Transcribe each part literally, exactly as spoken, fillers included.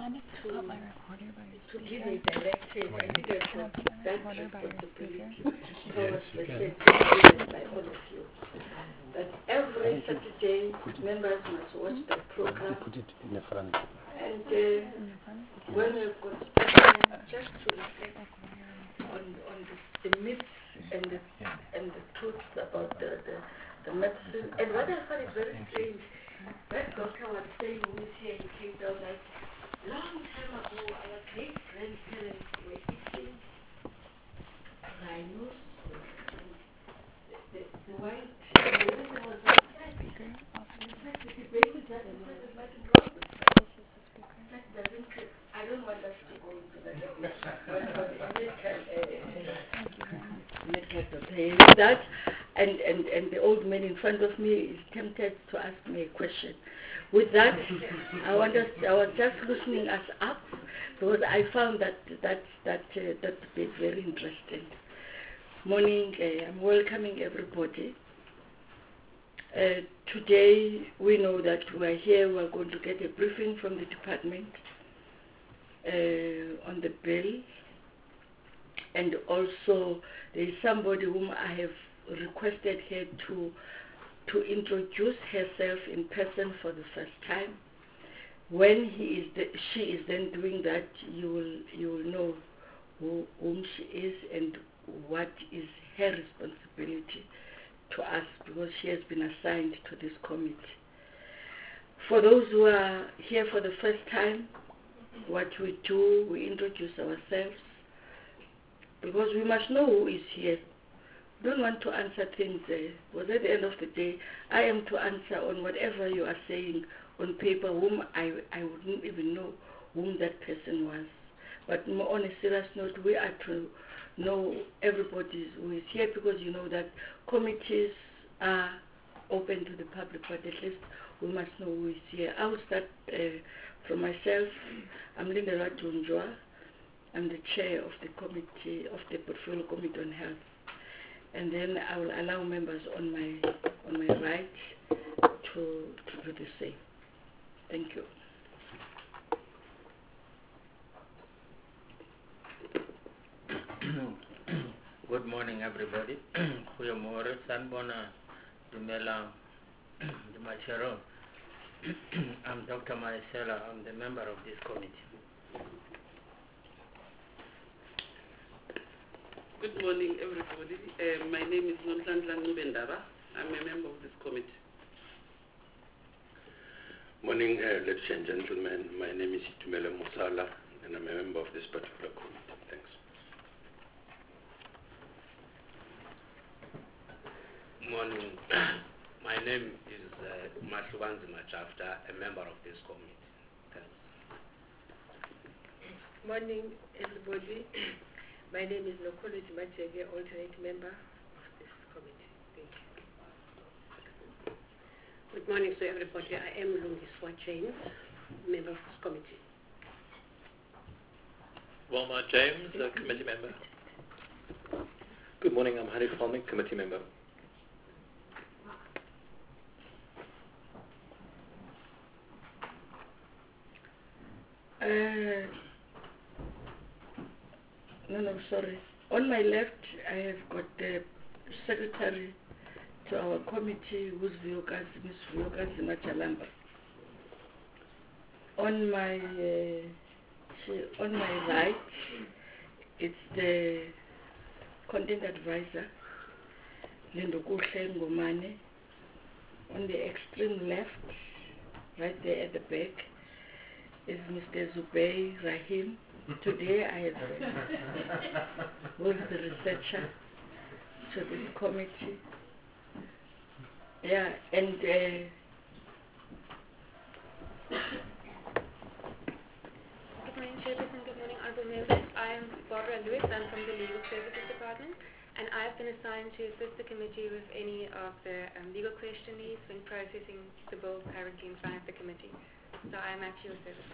to, put my recorder by your to give speaker? a directive. I think I Can I got put my that recorder by your speaker? responsibility Yes, towards you the can. state given by all of you. That every Saturday, members must watch the program. Put it in the front. And uh, In the front? when we've got time just to reflect on, on the, the myths and the, and the truths about the, the, the medicine. And what I find very strange, that doctor was saying who is here in Cape Town that long time ago our great grandparents were eating rhinos, the, the, the white, the reason was that Speaker off. in fact the debate with that is that there's nothing wrong with that. This is the speaker. That doesn't, I don't want us to go into that debate. But, but it can, uh, Thank you very much. Make a play with that, and, and, and the old man in front of me is tempted to ask me a question. With that, I, want us, I was just loosening us up because I found that that that uh, that debate very interesting. Morning, uh, I'm welcoming everybody. Uh, today we know that we are here. We are going to get a briefing from the department uh, on the bill. And also, there is somebody whom I have requested her to to introduce herself in person for the first time. When he is the, she is then doing that, you will you will know who, whom she is and what is her responsibility to us, because she has been assigned to this committee. For those who are here for the first time, what we do, we introduce ourselves, because we must know who is here. We don't want to answer things there, because at the end of the day, I am to answer on whatever you are saying on paper, whom I, I wouldn't even know whom that person was. But more on a serious note, we are to know everybody who is here, because you know that committees are open to the public, but at least we must know who is here. I will start uh, from myself. I'm Linda Ratunjwa. I'm the chair of the committee, of the Portfolio Committee on Health. And then I will allow members on my on my right to, to do the same. Thank you. Good morning, everybody. Goeiemorgen, Sanbona, Dumela, Dumachero. I'm Doctor Marisela. I'm the member of this committee. Good morning, everybody. Uh, my name is Nonhlanhla Nubendaba. I'm a member of this committee. Morning, uh, ladies and gentlemen. My name is Itumele Musala, and I'm a member of this particular committee. Thanks. Morning. My name is uh, Mahlubanzi Machafta, a member of this committee. Thanks. Morning, everybody. My name is Nokolo Machege, alternate member of this committee. Thank you. Good morning to everybody. I am Lungiswa James, member of this committee. Walmart James, a committee member. Good morning, I'm Harry Falmik, committee member. Uh, no, no, sorry. On my left, I have got the secretary to our committee, who's Vyokas, Miz Vyokas Machalamba. On my uh, she, on my right, it's the content advisor, Lindo Kuhle Ngomane. On the extreme left, right there at the back, is Mister Zubey Rahim. Today I have who's the researcher to this committee. Yeah, and uh, Good morning, Chairperson. Good morning, honorable members. I am Barbara Lewis. I'm from the Legal Services Department, and I've been assigned to assist the committee with any of the um, legal questionnaires when processing the bill currently in front of the committee. So I am at your service.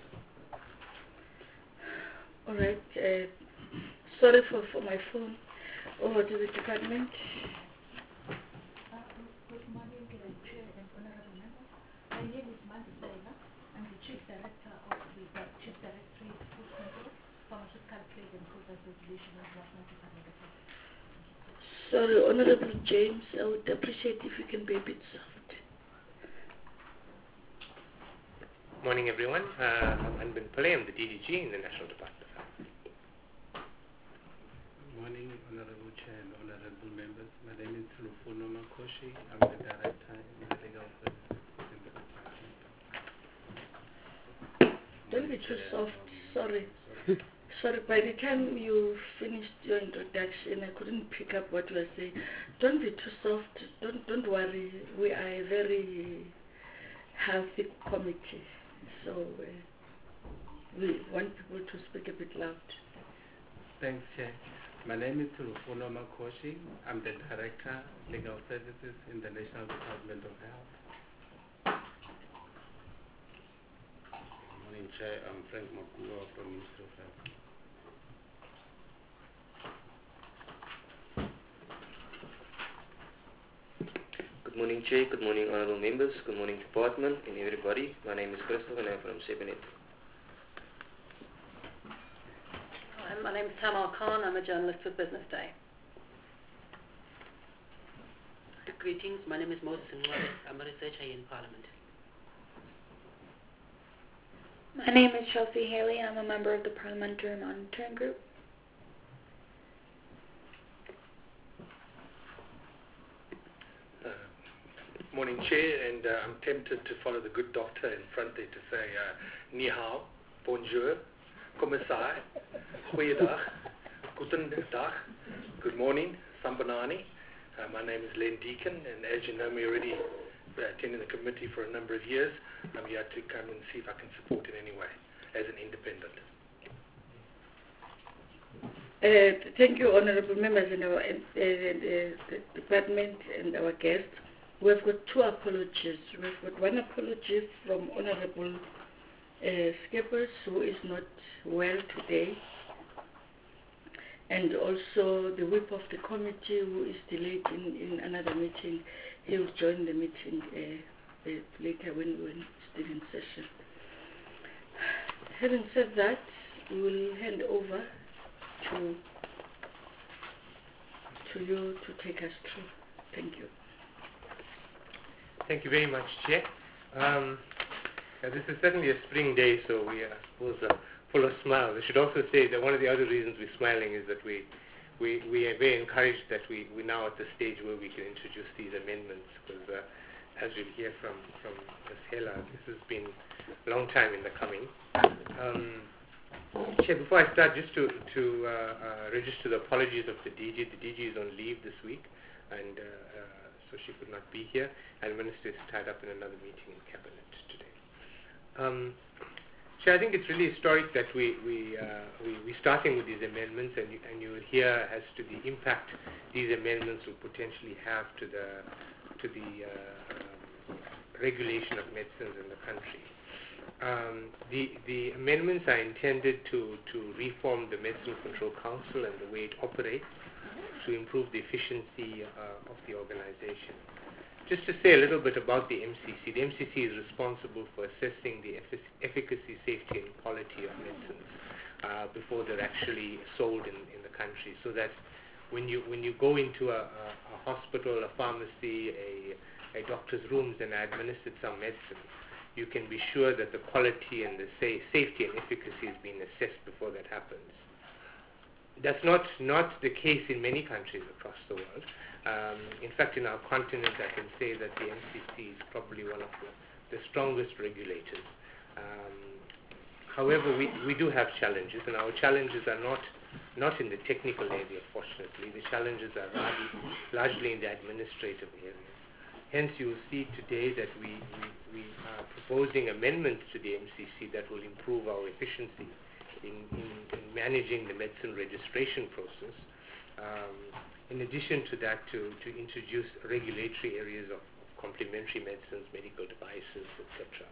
All right. Uh, sorry for, for my phone. Over to the department. Uh, good morning, uh, Chair and Honorable Members. My name is Mandisela. I'm the Chief Director of the uh, Chief Director Association of National Department of Health. Sorry, Honorable James, I would appreciate if you can be a bit soft. Morning, everyone. Uh, I'm Anbin Pillay. I'm the D D G in the National Department of Health. Good morning, Honorable Chair and Honorable Members. My name is Lufuno Makoshi. I'm the Director in the Legal Services in the Department. Don't be too soft. Sorry. Sorry, by the time you finished your introduction, I couldn't pick up what you were saying. Don't be too soft. Don't don't worry. We are a very healthy committee, so uh, we want people to speak a bit loud. Thanks, Chair. My name is Lufuno Makoshi. I'm the Director, Legal Services in the National Department of Health. Good morning, Chair. I'm Frank Makua from Ministry of Health. Good morning, Chair. Good morning, honourable members. Good morning, department and everybody. My name is Christopher and I'm from Sebenet. Hi, my name is Tamal Khan. I'm a journalist with Business Day. Greetings. My name is Moses Nwale. I'm a researcher here in Parliament. My name is Chelsea Haley. I'm a member of the Parliamentary Monitoring Group. Morning, Chair, and uh, I'm tempted to follow the good doctor in front there to say uh, Ni hao, bonjour, kommissar, goeiedag, guten dag, good morning, sambanani. Uh, my name is Len Deacon, and as you know me already, uh, attending the committee for a number of years. I'm here to come and see if I can support in any way as an independent. Uh, thank you, honourable members and our uh, uh, the department and our guests. We've got two apologies. We've got one apology from Honourable uh, Skeppers, who is not well today, and also the whip of the committee, who is delayed in, in another meeting. He will join the meeting uh, uh, later when we're still in session. Having said that, we will hand over to to you to take us through. Thank you. Thank you very much, Chair. Um, uh, this is certainly a spring day, so we are, of course, uh, full of smiles. I should also say that one of the other reasons we're smiling is that we, we, we are very encouraged that we, we're now at the stage where we can introduce these amendments, because uh, as you'll hear from, from Miz Hela, this has been a long time in the coming. Um, Chair, before I start, just to, to uh, uh, register the apologies of the D G. The D G is on leave this week, and uh, uh, so she could not be here, and the Minister is tied up in another meeting in Cabinet today. Um, Chair, I think it's really historic that we, we, uh, we, we're starting with these amendments, and you, and you will hear as to the impact these amendments will potentially have to the, to the uh, um, regulation of medicines in the country. Um, the, the amendments are intended to, to reform the Medicine Control Council and the way it operates to improve the efficiency uh, of the organization. Just to say a little bit about the M C C, the M C C is responsible for assessing the effic efficacy, safety and quality of medicines uh, before they're actually sold in, in the country, so that when you, when you go into a, a, a hospital, a pharmacy, a, a doctor's rooms and are administered some medicines, you can be sure that the quality and the sa safety and efficacy is being assessed before that happens. That's not, not the case in many countries across the world. Um, in fact, in our continent, I can say that the M C C is probably one of the, the strongest regulators. Um, however, we, we do have challenges, and our challenges are not, not in the technical area, fortunately. The challenges are largely, largely in the administrative area. Hence, you will see today that we, we, we are proposing amendments to the M C C that will improve our efficiency in, in, in managing the medicine registration process. Um, in addition to that, to, to introduce regulatory areas of, of complementary medicines, medical devices, et cetera.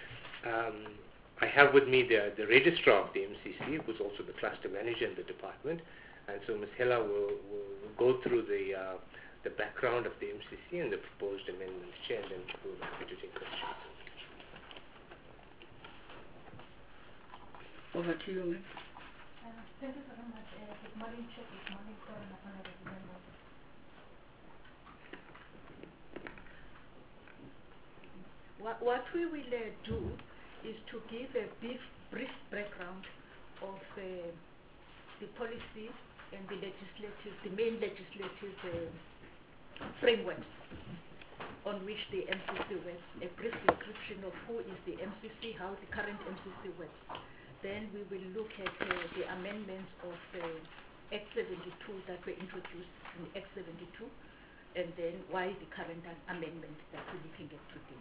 Um, I have with me the, the registrar of the M C C, who's also the cluster manager in the department, and so Miz Hela will, will, will go through the uh, the background of the M C C and the proposed amendments, Chair, and then we'll be happy to take questions. Over to you, ma'am. Uh, Thank you very much. Uh, good morning, Chair. Good morning, honorable members. What, what we will uh, do is to give a brief, brief background of uh, the policy and the legislative, the main legislative uh, frameworks on which the M C C works, a brief description of who is the M C C, how the current M C C works. Then we will look at uh, the amendments of uh, Act seventy-two that were introduced in Act seventy-two, and then why the current amendment that we're looking at today.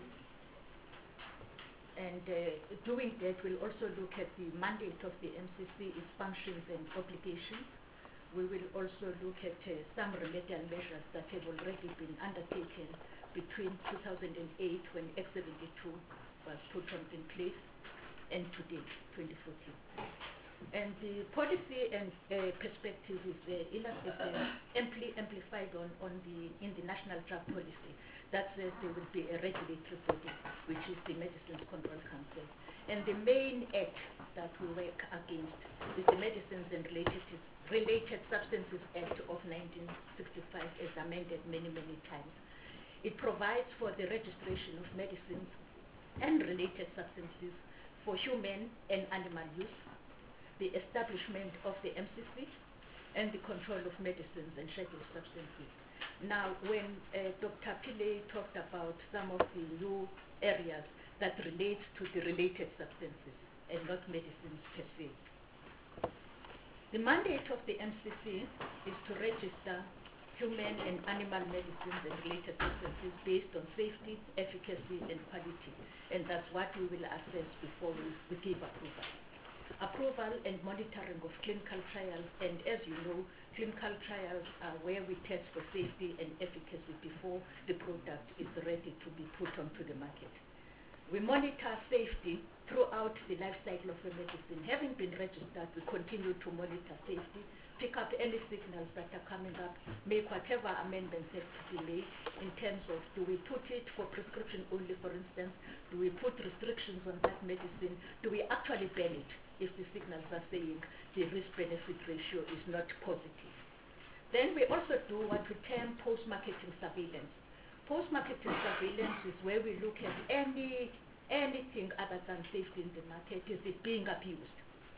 And uh, doing that, we'll also look at the mandate of the M C C, its functions and obligations. We will also look at uh, some remedial measures that have already been undertaken between two thousand eight, when Act seventy-two was put on in place, and today, twenty fourteen. And the policy and uh, perspective is, uh, is uh, amply amplified on, on the, in the National Drug Policy. That says there will be a regulatory body, which is the Medicines Control Council. And the main act that we work against is the Medicines and Related, Related Substances Act of nineteen sixty-five, as amended many, many times. It provides for the registration of medicines and related substances for human and animal use, the establishment of the M C C, and the control of medicines and scheduled substances. Now, when uh, Doctor Pillay talked about some of the new areas that relate to the related substances and not medicines per se. The mandate of the M C C is to register human and animal medicines and related substances based on safety, efficacy, and quality. And that's what we will assess before we, we give approval. Approval and monitoring of clinical trials, and as you know, clinical trials are where we test for safety and efficacy before the product is ready to be put onto the market. We monitor safety throughout the life cycle of a medicine. Having been registered, we continue to monitor safety, pick up any signals that are coming up, make whatever amendments have to be made in terms of, do we put it for prescription only, for instance? Do we put restrictions on that medicine? Do we actually ban it if the signals are saying the risk-benefit ratio is not positive? Then we also do what we term post-marketing surveillance. Post-marketing surveillance is where we look at any anything other than safety in the market. Is it being abused?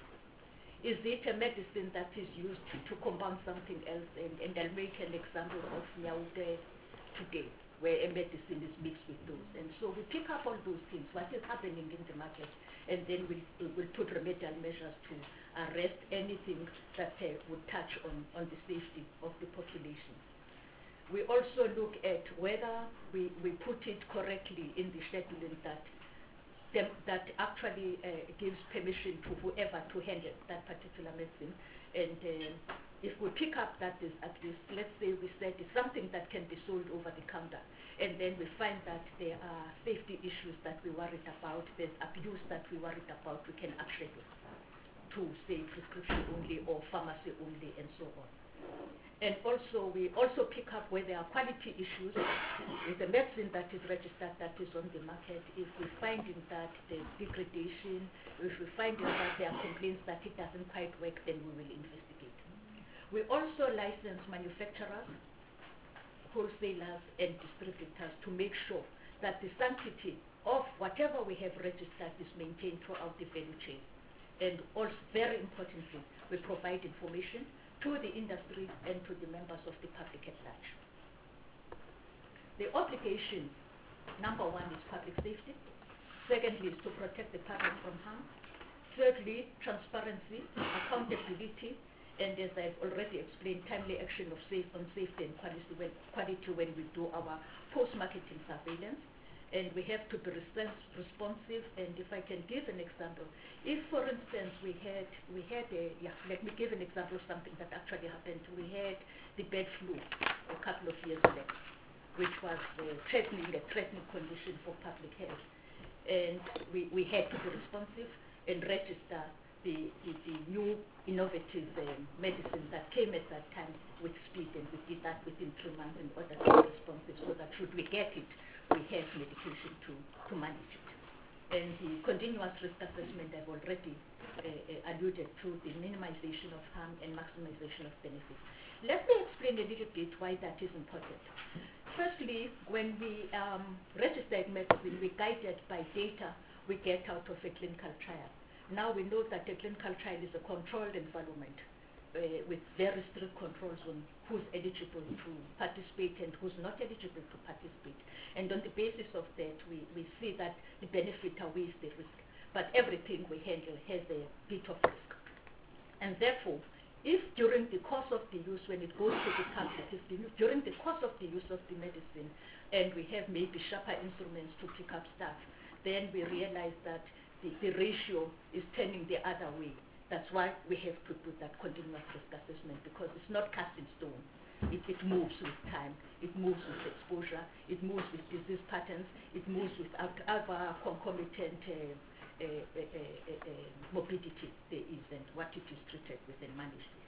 Is it a medicine that is used to, to compound something else? And, and I'll make an example of Nyaude today, where a medicine is mixed with those. And so we pick up all those things, what is happening in the market, and then we'll, we'll put remedial measures to arrest anything that uh, would touch on, on the safety of the population. We also look at whether we, we put it correctly in the scheduling that them, that actually uh, gives permission to whoever to handle that particular medicine. And uh, if we pick up that is at least, let's say we said it's something that can be sold over the counter, and then we find that there are safety issues that we worried about, there's abuse that we worried about, we can upgrade it to say prescription only or pharmacy only and so on. And also, we also pick up where there are quality issues with the medicine that is registered, that is on the market. If we're finding that there's degradation, if we're finding that there are complaints that it doesn't quite work, then we will investigate. We also license manufacturers, wholesalers, and distributors to make sure that the sanctity of whatever we have registered is maintained throughout the value chain. And also, very importantly, we provide information to the industry and to the members of the public at large. The obligation, number one, is public safety. Secondly, is to protect the public from harm. Thirdly, transparency, accountability, and as I've already explained, timely action of safe on safety and quality when, quality when we do our post-marketing surveillance. And we have to be responsive. And if I can give an example, if, for instance, we had we had a yeah, let me give an example of something that actually happened. We had the bird flu a couple of years back, which was uh, threatening a threatening condition for public health, and we, we had to be responsive and register the the, the new innovative um, medicine that came at that time with speed, and we did that within three months in order to be responsive, so that should we get it, we have medication to, to manage it. And the continuous risk assessment I've already uh, uh, alluded to, the minimization of harm and maximization of benefits. Let me explain a little bit why that is important. Firstly, when we um, register a medicine, we're guided by data we get out of a clinical trial. Now we know that a clinical trial is a controlled environment uh, with very strict controls on who's eligible to participate and who's not eligible to participate. And on the basis of that, we, we see that the benefit outweighs the risk. But everything we handle has a bit of risk. And therefore, if during the course of the use, when it goes to the public, if the, during the course of the use of the medicine, and we have maybe sharper instruments to pick up stuff, then we realize that the, the ratio is turning the other way. That's why we have to do that continuous risk assessment, because it's not cast in stone. It, it moves with time, it moves with exposure, it moves with disease patterns, it moves with other concomitant uh, uh, uh, uh, uh, morbidity there is and what it is treated with and managed with.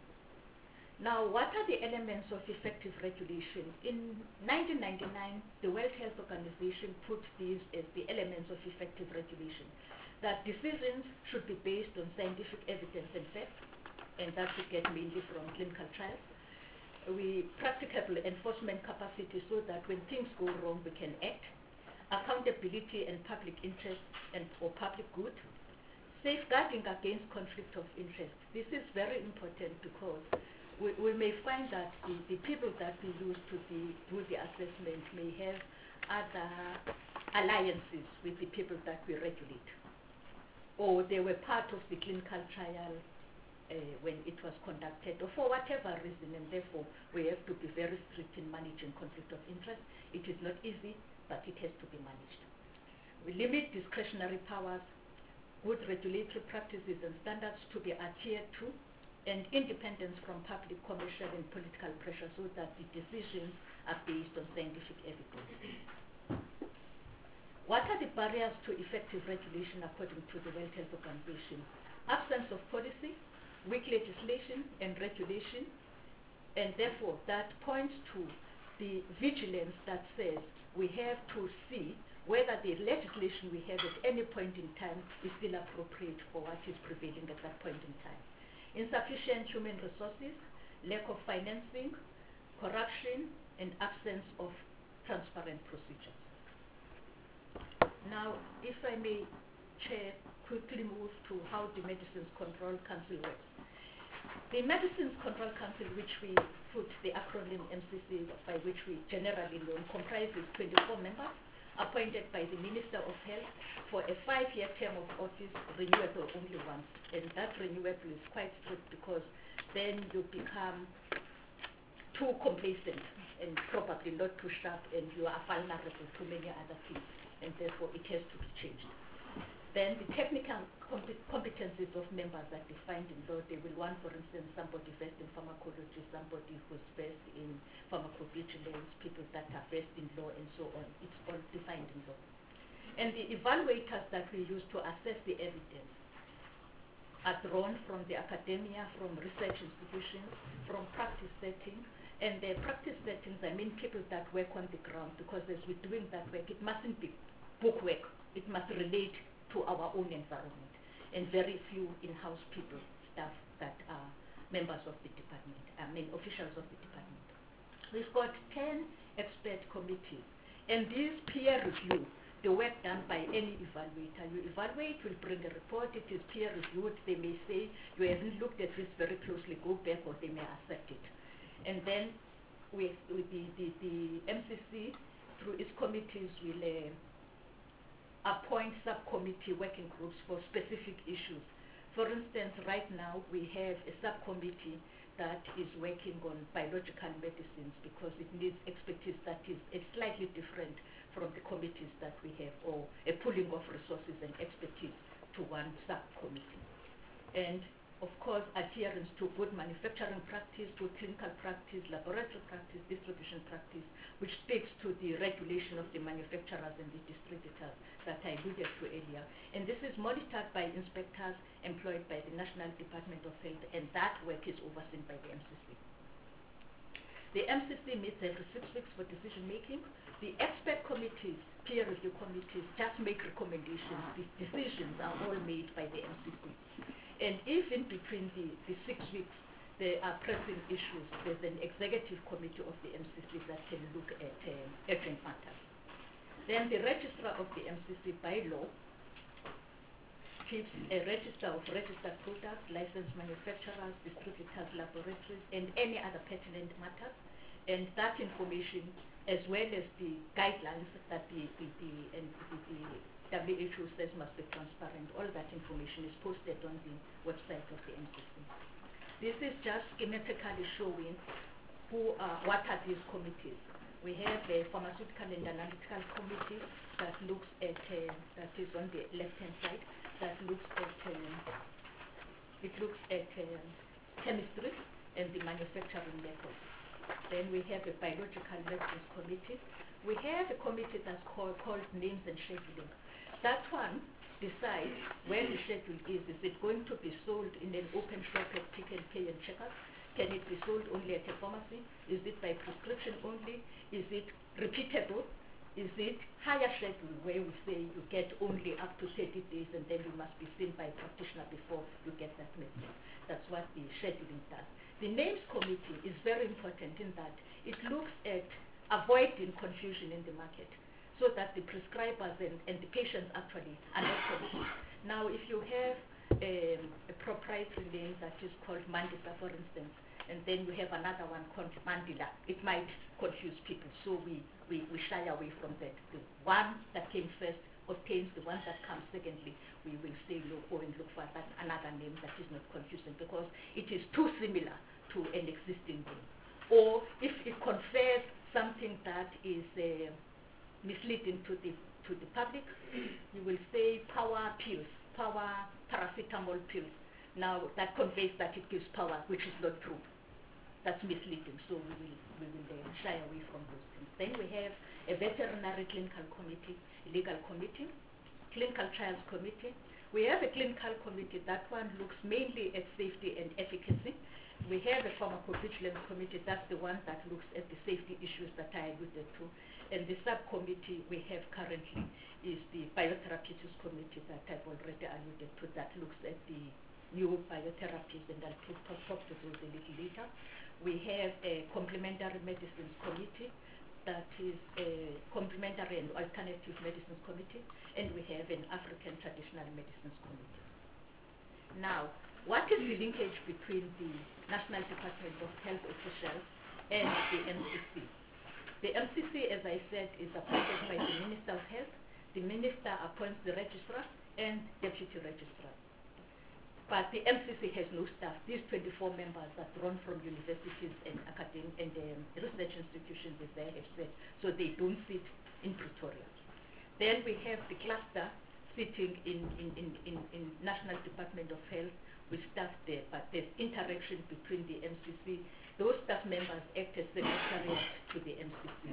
Now, what are the elements of effective regulation? In nineteen ninety-nine, the World Health Organization put these as the elements of effective regulation, that decisions should be based on scientific evidence and facts, and that we get mainly from clinical trials. We practicable enforcement capacity so that when things go wrong, we can act. Accountability and public interest and or public good. Safeguarding against conflict of interest. This is very important because we, we may find that the, the people that we use to the, do the assessment may have other alliances with the people that we regulate, or they were part of the clinical trial uh, when it was conducted, or for whatever reason, and therefore we have to be very strict in managing conflict of interest. It is not easy, but it has to be managed. We limit discretionary powers, good regulatory practices and standards to be adhered to, and independence from public, commercial, and political pressure so that the decisions are based on scientific evidence. What are the barriers to effective regulation according to the World Health Organization? Absence of policy, weak legislation and regulation, and therefore that points to the vigilance that says we have to see whether the legislation we have at any point in time is still appropriate for what is prevailing at that point in time. Insufficient human resources, lack of financing, corruption, and absence of transparent procedures. Now, if I may, Chair, quickly move to how the Medicines Control Council works. The Medicines Control Council, which we put the acronym M C C, by which we generally know, comprises twenty-four members appointed by the Minister of Health for a five-year term of office, renewable only once. And that renewable is quite strict because then you become too complacent and probably not too sharp, and you are vulnerable to many other things, and therefore it has to be changed. Then the technical comp competencies of members are defined in law. They will want, for instance, somebody versed in pharmacology, somebody who's versed in pharmacovigilance, people that are versed in law, and so on. It's all defined in law. And the evaluators that we use to assess the evidence are drawn from the academia, from research institutions, from practice settings. And the practice settings, I mean people that work on the ground, because as we're doing that work, it mustn't be book work. It must relate to our own environment, and very few in-house people, staff that are members of the department, I mean officials of the department. We've got ten expert committees, and these peer review the work done by any evaluator. You evaluate, will bring a report, it is peer reviewed, they may say, you haven't looked at this very closely, go back, or they may accept it. And then with, with the, the, the M C C, through its committees, will uh, appoint subcommittee working groups for specific issues. For instance, right now we have a subcommittee that is working on biological medicines because it needs expertise that is uh, slightly different from the committees that we have, or a pooling of resources and expertise to one subcommittee. And of course, adherence to good manufacturing practice, to clinical practice, laboratory practice, distribution practice, which speaks to the regulation of the manufacturers and the distributors that I alluded to earlier. And this is monitored by inspectors employed by the National Department of Health, and that work is overseen by the M C C. The M C C meets every six weeks for decision making. The expert committees, peer review committees, just make recommendations. The decisions are all made by the M C C. And if in between the, the six weeks there are pressing issues, there's an executive committee of the M C C that can look at uh, urgent matters. Then the registrar of the M C C by law keeps a register of registered products, licensed manufacturers, distributors, laboratories, and any other pertinent matters. And that information, as well as the guidelines that the, the, the, and the, the W H O says must be transparent, all that information is posted on the website of the M C C. This is just schematically showing who are, what are these committees. We have a pharmaceutical and analytical committee that looks at, uh, that is on the left-hand side, that looks at, um, it looks at um, chemistry and the manufacturing methods. Then we have a biological medicines committee. We have a committee that's called, called names and scheduling. That one decides where the schedule is. Is it going to be sold in an open shop at Pick and Pay and Checkers? Can it be sold only at a pharmacy? Is it by prescription only? Is it repeatable? Is it higher schedule where we say you get only up to thirty days and then you must be seen by a practitioner before you get that medicine? That's what the scheduling does. The names committee is very important in that it looks at avoiding confusion in the market so that the prescribers and, and the patients actually are not confused. Now, if you have um, a proprietary name that is called Mandisa, for instance, and then we have another one called Mandela, it might confuse people, so we, we, we shy away from that. The one that came first obtains the one that comes secondly. We will say look, go and look for that, another name that is not confusing because it is too similar to an existing name. Or if it confers something that is uh, misleading to the, to the public, you will say power pills, power paracetamol pills. Now that conveys that it gives power, which is not true. That's misleading, so we will, we will uh, shy away from those things. Then we have a veterinary clinical committee, legal committee, clinical trials committee. We have a clinical committee, that one looks mainly at safety and efficacy. We have a pharmacovigilance committee, that's the one that looks at the safety issues that I alluded to. And the subcommittee we have currently is the biotherapeutics committee that I've already alluded to, that looks at the new biotherapies, and I'll talk, talk to those a little later. We have a complementary medicines committee, that is a complementary and alternative medicines committee, and we have an African traditional medicines committee. Now, what is the linkage between the National Department of Health officials and the M C C? The M C C, as I said, is appointed by the Minister of Health. The Minister appoints the registrar and deputy registrar. But the M C C has no staff. These twenty-four members are drawn from universities and academic and um, research institutions, as they have said, so they don't sit in Pretoria. Then we have the cluster sitting in, in, in, in, in National Department of Health with staff there, but there's interaction between the M C C. Those staff members act as secretariat to the M C C.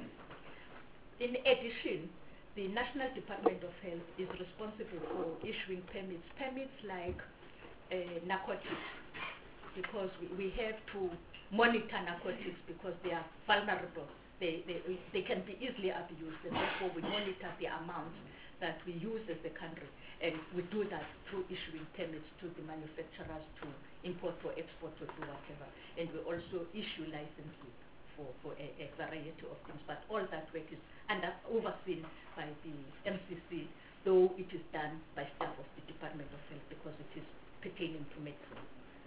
In addition, the National Department of Health is responsible for issuing permits, permits like Uh, narcotics, because we, we have to monitor narcotics because they are vulnerable. They, they, they can be easily abused, and therefore we monitor the amounts that we use as a country, and we do that through issuing permits to the manufacturers to import or export or do whatever. And we also issue licenses for, for a, a variety of things, but all that work is under, overseen by the M C C, though it is done by staff of the Department of Health because it is pertaining to medicine.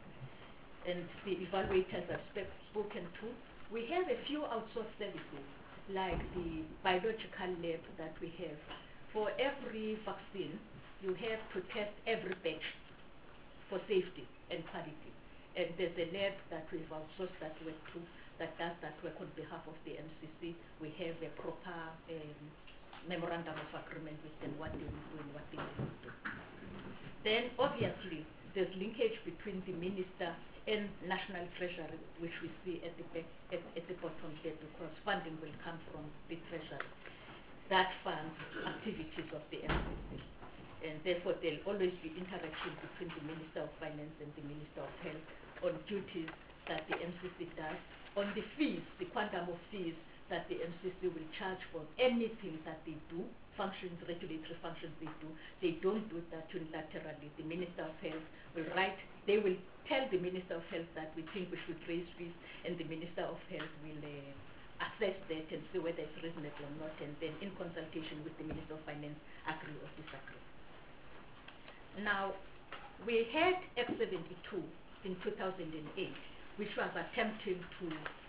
And the evaluators I've sp spoken to, we have a few outsourced services like the biological lab that we have. For every vaccine, you have to test every batch for safety and quality. And there's a lab that we've outsourced that work to, that does that work on behalf of the M C C. We have a proper um, memorandum of agreement with them, what they will do and what they will do. Then obviously, there's linkage between the minister and National Treasury, which we see at the, back, at, at the bottom there, because funding will come from the Treasury. That funds activities of the M C C. And therefore, there'll always be interaction between the Minister of Finance and the Minister of Health on duties that the M C C does, on the fees, the quantum of fees that the M C C will charge for anything that they do, functions, regulatory functions they do. They don't do that unilaterally. The Minister of Health will write, they will tell the Minister of Health that we think we should raise fees, and the Minister of Health will uh, assess that and see whether it's reasonable or not, and then in consultation with the Minister of Finance, agree or disagree. Now, we had Act seventy-two in two thousand eight, which was attempting to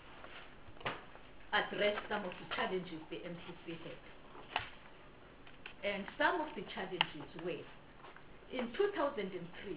address some of the challenges the M C C had. And some of the challenges were, in two thousand three,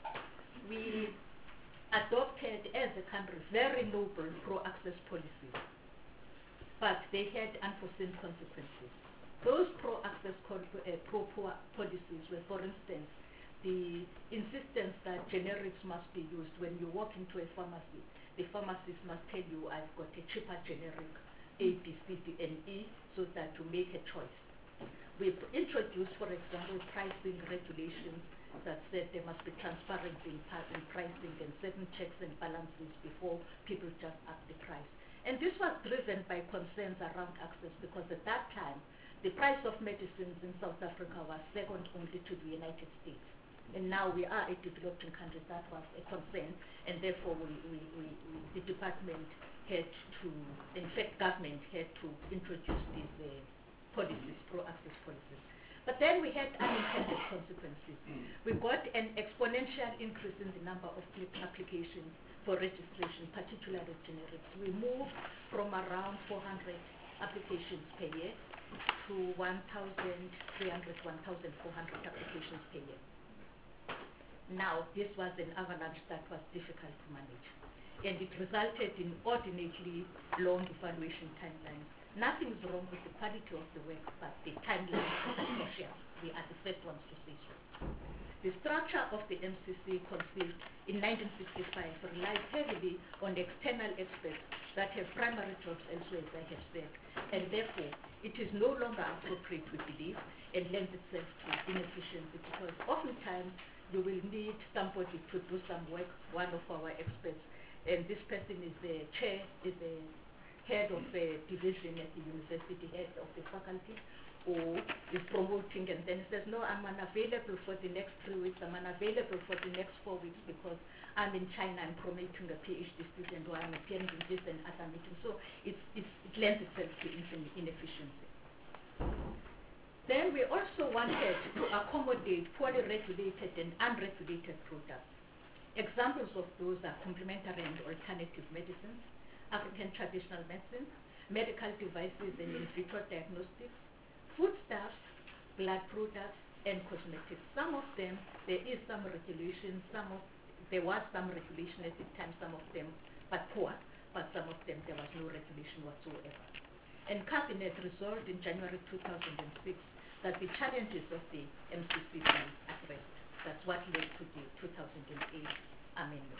we adopted as a country very noble pro-access policies, but they had unforeseen consequences. Those pro-access uh, pro-poor policies were, for instance, the insistence that generics must be used. When you walk into a pharmacy, the pharmacist must tell you, I've got a cheaper generic, A, B, C, D, and E, so that you make a choice. We've introduced, for example, pricing regulations that said there must be transparency in, in pricing and certain checks and balances before people just up the price. And this was driven by concerns around access, because at that time, the price of medicines in South Africa was second only to the United States. And now we are a developing country. That was a concern, and therefore we, we, we, we, the department had to, in fact government had to introduce these uh, policies, pro-access policies. But then we had unintended consequences. We got an exponential increase in the number of applications for registration, particularly generics. We moved from around four hundred applications per year to one thousand three hundred, one thousand four hundred applications per year. Now, this was an avalanche that was difficult to manage, and it resulted in ordinarily long evaluation timelines. Nothing is wrong with the quality of the work, but the timeline is atrocious. We are the first ones to say so. The structure of the M C C, conceived in nineteen sixty-five, relies heavily on external experts that have primary jobs elsewhere, as I have said, and therefore it is no longer appropriate, we believe, and lends itself to inefficiency, because oftentimes you will need somebody to do some work, one of our experts, and this person is the chair, is the head of the division at the university, head of the faculty, or is promoting, and then says, no, I'm unavailable for the next three weeks, I'm unavailable for the next four weeks because I'm in China, I'm promoting a PhD student, or I'm appearing in this and other meetings. So it's, it's, it lends itself to inefficiency. Then we also wanted to accommodate poorly regulated and unregulated products. Examples of those are complementary and alternative medicines, African traditional medicine, medical devices and in vitro diagnostics, foodstuffs, blood products, and cosmetics. Some of them, there is some regulation, some of, there was some regulation at the time, some of them, but poor, but some of them there was no regulation whatsoever. And Cabinet resolved in January two thousand six that the challenges of the M C C be addressed. That's what led to the two thousand eight amendment.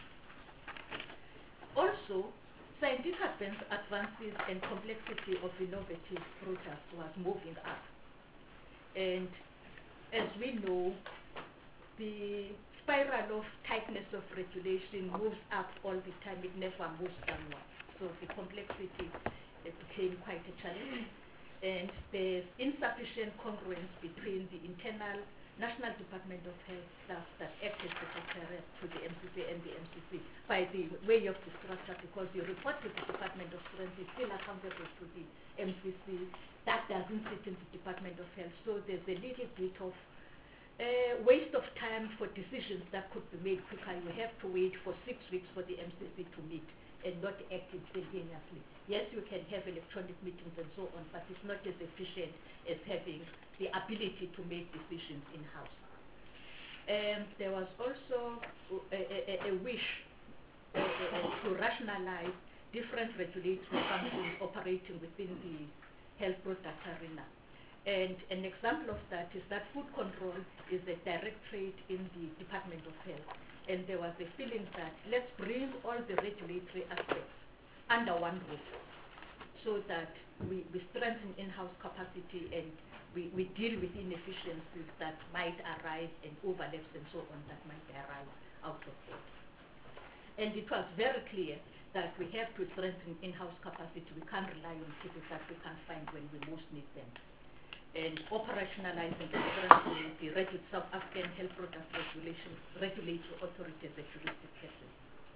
Also, scientific advances and complexity of innovative products was moving up. And as we know, the spiral of tightness of regulation moves up all the time. It never moves downward. So the complexity it became quite a challenge. And there's insufficient congruence between the internal National Department of Health staff that act as secretariat to the M C C and the M C C by the way of the structure, because you report to the Department of Health is still accountable to the M C C. That doesn't sit in the Department of Health. So there's a little bit of uh, waste of time for decisions that could be made quicker. You have to wait for six weeks for the M C C to meet and not act instantaneously. Yes, you can have electronic meetings and so on, but it's not as efficient as having the ability to make decisions in-house. And there was also a, a, a wish uh, uh, to rationalize different regulatory functions operating within the health product arena. And an example of that is that food control is a directorate in the Department of Health. And there was a feeling that let's bring all the regulatory aspects under one roof so that we, we strengthen in-house capacity and we, we deal with inefficiencies that might arise and overlaps and so on that might arise out of that. And it was very clear that we have to strengthen in-house capacity. We can't rely on people that we can't find when we most need them. And operationalizing the program with the Regu- South African Health Products Regulation, Regulatory Authority as a juristic person.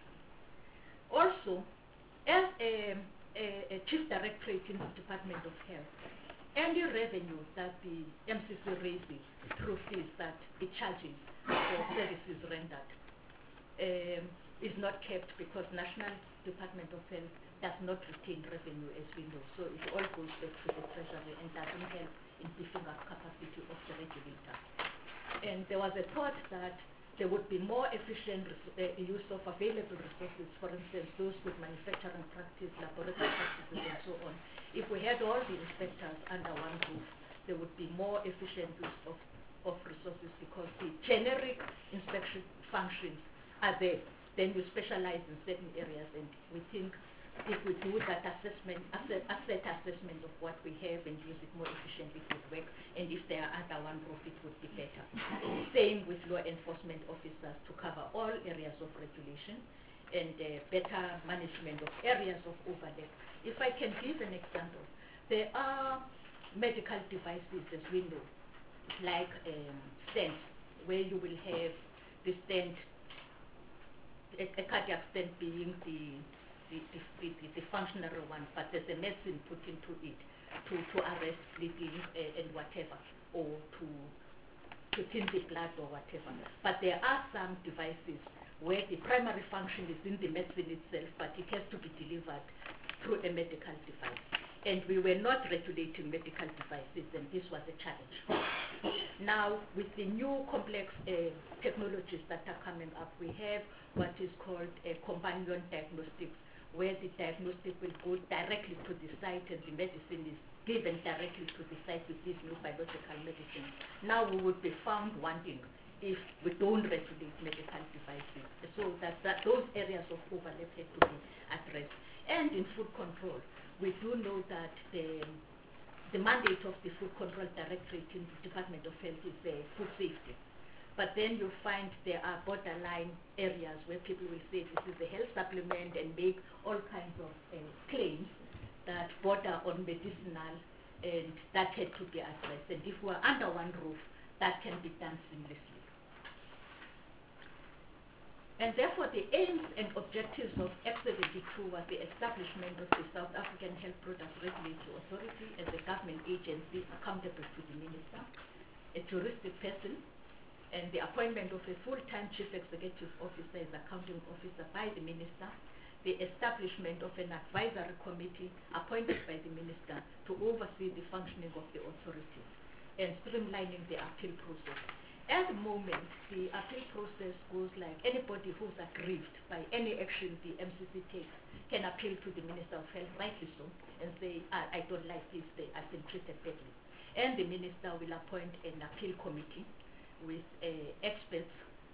Also, as a, a, a chief directorate in the Department of Health, any revenue that the M C C raises through fees that it charges for services rendered um, is not kept because National Department of Health does not retain revenue, as we know. So it all goes back to the Treasury and doesn't help in beefing up capacity of the regulator. And there was a thought that there would be more efficient uh, use of available resources, for instance, those with manufacturing practice, laboratory practices, and so on. If we had all the inspectors under one roof, there would be more efficient use of, of resources because the generic inspection functions are there. Then you specialize in certain areas, and we think if we do that assessment, asset, asset assessment of what we have and use it more efficiently, it would work. And if there are under one roof, it would be better. Same with law enforcement officers to cover all areas of regulation and uh, better management of areas of overlap. If I can give an example, there are medical devices, as we know, like um, stents, where you will have the stent, a, a cardiac stent being the The, the, the, the functional one, but there's a medicine put into it to, to arrest bleeding uh, and whatever, or to, to thin the blood or whatever. But there are some devices where the primary function is in the medicine itself, but it has to be delivered through a medical device. And we were not regulating medical devices, and this was a challenge. Now, with the new complex uh, technologies that are coming up, we have what is called a companion diagnostics, where the diagnostic will go directly to the site and the medicine is given directly to the site with these new biological medicines. Now we would be found wanting if we don't regulate medical devices. So that, that those areas of overlap have to be addressed. And in food control, we do know that the, the mandate of the Food Control Directorate in the Department of Health is uh, food safety. But then you find there are borderline areas where people will say this is a health supplement and make all kinds of uh, claims that border on medicinal, and that had to be addressed. And if we're under one roof, that can be done seamlessly. And therefore the aims and objectives of Act seventy-two was the establishment of the South African Health Products Regulatory Authority as a government agency accountable to the minister, a juristic person, and the appointment of a full-time chief executive officer as accounting officer by the minister, the establishment of an advisory committee appointed by the minister to oversee the functioning of the authority, and streamlining the appeal process. At the moment, the appeal process goes like anybody who's aggrieved by any action the M C C takes can appeal to the Minister of Health, rightly so, and say, I, I don't like this, they, I've been treated badly. And the minister will appoint an appeal committee with uh, experts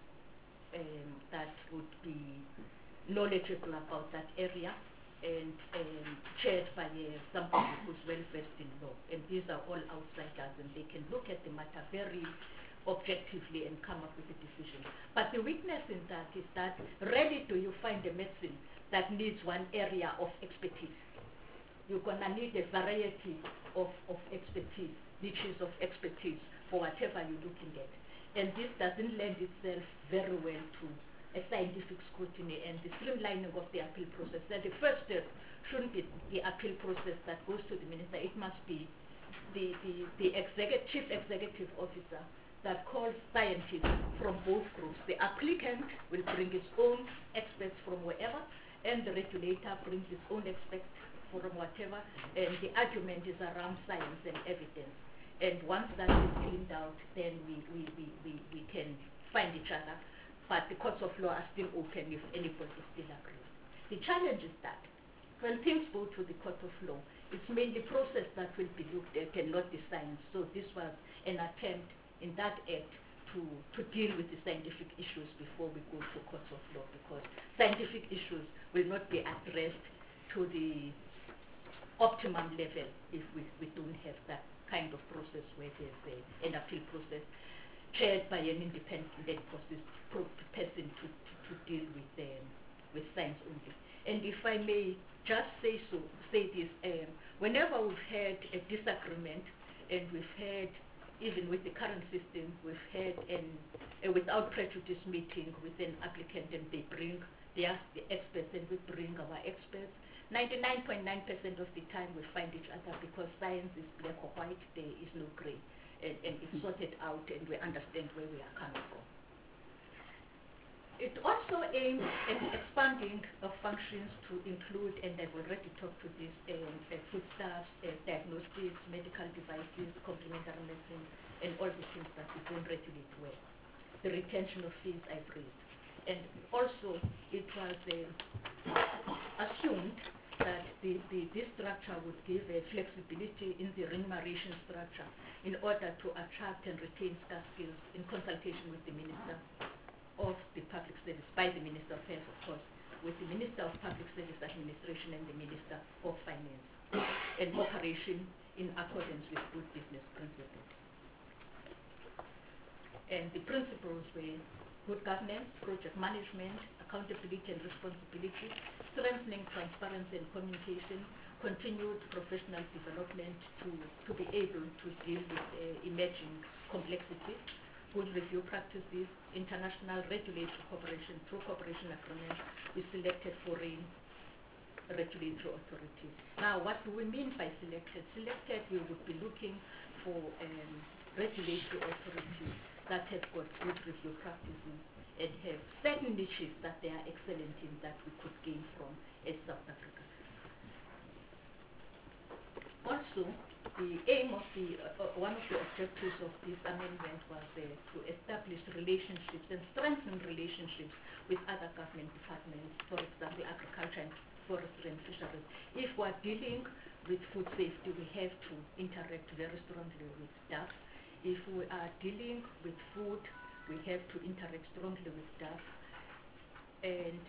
um, that would be knowledgeable about that area and um, chaired by uh, somebody who's well versed in law. And these are all outsiders, and they can look at the matter very objectively and come up with a decision. But the weakness in that is that rarely do you find a medicine that needs one area of expertise. You're going to need a variety of, of expertise, niches of expertise for whatever you're looking at. And this doesn't lend itself very well to a scientific scrutiny and the streamlining of the appeal process. That the first step shouldn't be the appeal process that goes to the minister. It must be the, the, the executive, chief executive officer that calls scientists from both groups. The applicant will bring his own experts from wherever, and the regulator brings his own experts from whatever, and the argument is around science and evidence. And once that is cleaned out, then we, we, we, we, we can find each other. But the courts of law are still open if anybody still agrees. The challenge is that when things go to the court of law, it's mainly process that will be looked at and not the science. So this was an attempt in that act to, to deal with the scientific issues before we go to courts of law, because scientific issues will not be addressed to the optimum level if we, we don't have that kind of process where there's a, an appeal process chaired by an independent process, pro person to, to, to deal with, um, with science only. And if I may just say so, say this, um, whenever we've had a disagreement and we've had, even with the current system, we've had an, a without prejudice meeting with an applicant and they bring, they ask the experts and we bring our experts, ninety-nine point nine percent of the time we find each other because science is black or white, there is no gray. And, and it's sorted out and we understand where we are coming from. It also aims at expanding of functions to include, and I've already talked to this, um, uh, foodstuffs, uh, diagnostics, medical devices, complementary medicine, and all the things that we don't regulate well. The retention of fees I've raised. And also, it was uh, assumed that the, the, this structure would give a flexibility in the remuneration structure in order to attract and retain staff skills in consultation with the Minister of the Public Service, by the Minister of Health, of course, with the Minister of Public Service Administration and the Minister of Finance, and operation in accordance with good business principles. And the principles were good governance, project management, accountability and responsibility, strengthening transparency and communication, continued professional development to, to be able to deal with uh, emerging complexities, good review practices, international regulatory cooperation through cooperation agreements with selected foreign regulatory authorities. Now, what do we mean by selected? Selected, we would be looking for um, regulatory authorities that have got good review practices and have certain niches that they are excellent in that we could gain from as South Africa. Also, the aim of the, uh, uh, one of the objectives of this amendment was uh, to establish relationships and strengthen relationships with other government departments, for example, agriculture and forestry and fisheries. If we're dealing with food safety, we have to interact very strongly with staff. If we are dealing with food, we have to interact strongly with staff. And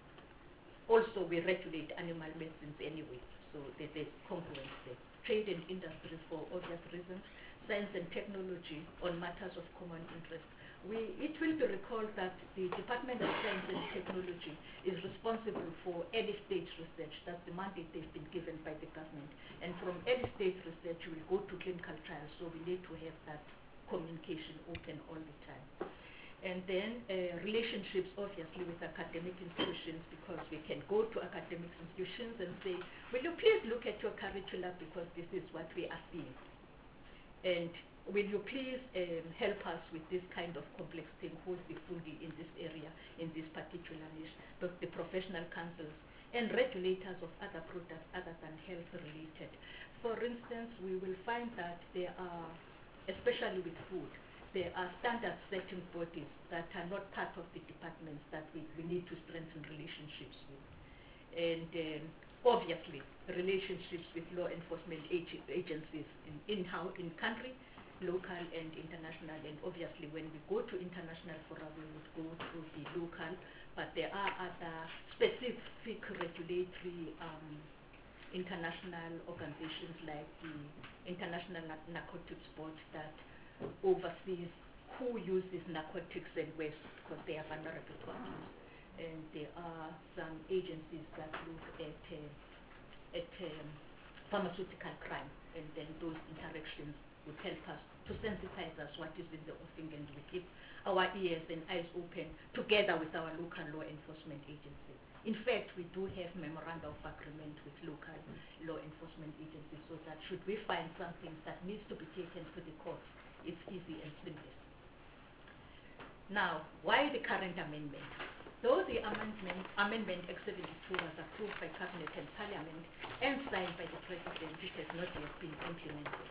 also we regulate animal medicines anyway, so that there's congruence there. Trade and industry for obvious reasons, science and technology on matters of common interest. We, it will be recalled that the Department of Science and Technology is responsible for early stage research. That's the mandate they've been given by the government. And from early stage research, we will go to clinical trials, so we need to have that communication open all the time. And then uh, relationships, obviously, with academic institutions, because we can go to academic institutions and say, will you please look at your curricula because this is what we are seeing. And will you please um, help us with this kind of complex thing, who's the foodie in this area, in this particular niche, the, the professional councils, and regulators of other products other than health related. For instance, we will find that there are, especially with food, there are standard setting bodies that are not part of the departments that we, we need to strengthen relationships with. And um, obviously, relationships with law enforcement ag agencies in, in, how, in country, local and international. And obviously, when we go to international fora, we would go through the local, but there are other specific regulatory um, international organizations like the International Narcotics Board that oversees who uses narcotics and waste because they are vulnerable to abuse. And there are some agencies that look at, uh, at um, pharmaceutical crime, and then those interactions would help us to sensitize us what is in the offing, and we keep our ears and eyes open together with our local law enforcement agencies. In fact, we do have memoranda of agreement with local law enforcement agencies so that should we find something that needs to be taken to the court, it's easy and seamless. Now, why the current amendment? Though the amendment, amendment X seventy-two was approved by Cabinet and Parliament and signed by the President, it has not yet been implemented.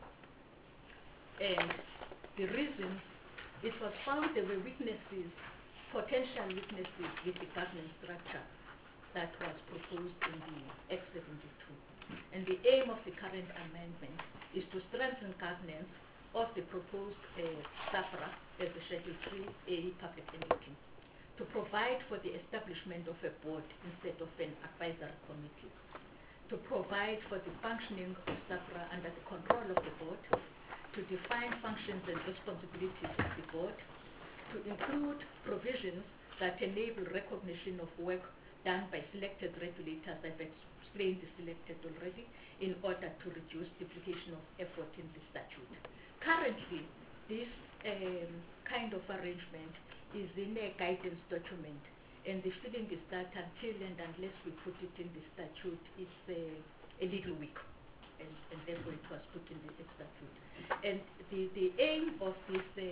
And the reason, it was found there were weaknesses, potential weaknesses with the governance structure that was proposed in the X seventy-two. And the aim of the current amendment is to strengthen governance of the proposed uh, SAFRA as a Schedule three A public entity, to provide for the establishment of a board instead of an advisory committee, to provide for the functioning of SAFRA under the control of the board, to define functions and responsibilities of the board, to include provisions that enable recognition of work done by selected regulators. I've explained the selected already, in order to reduce duplication of effort in the statute. Currently, this um, kind of arrangement is in a guidance document, and the feeling is that until and unless we put it in the statute, it's uh, a little weak, and, and therefore it was put in the statute. And the, the aim of these uh,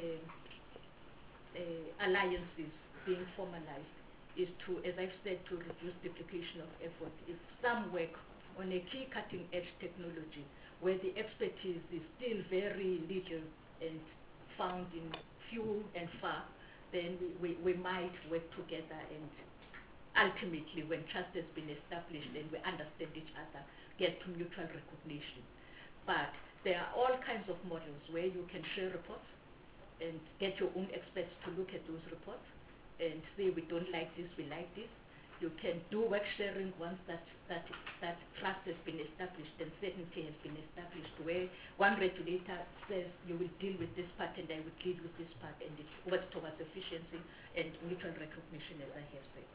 uh, alliances being formalized is to, as I've said, to reduce duplication of effort. If some work on a key cutting-edge technology where the expertise is still very little and found in few and far, then we, we, we might work together, and ultimately, when trust has been established and we understand each other, get to mutual recognition. But there are all kinds of models where you can share reports and get your own experts to look at those reports and say, we don't like this, we like this. You can do work sharing once that, that, that trust has been established and certainty has been established, where one regulator says, you will deal with this part and I will deal with this part, and it works towards efficiency and mutual recognition, as I have said.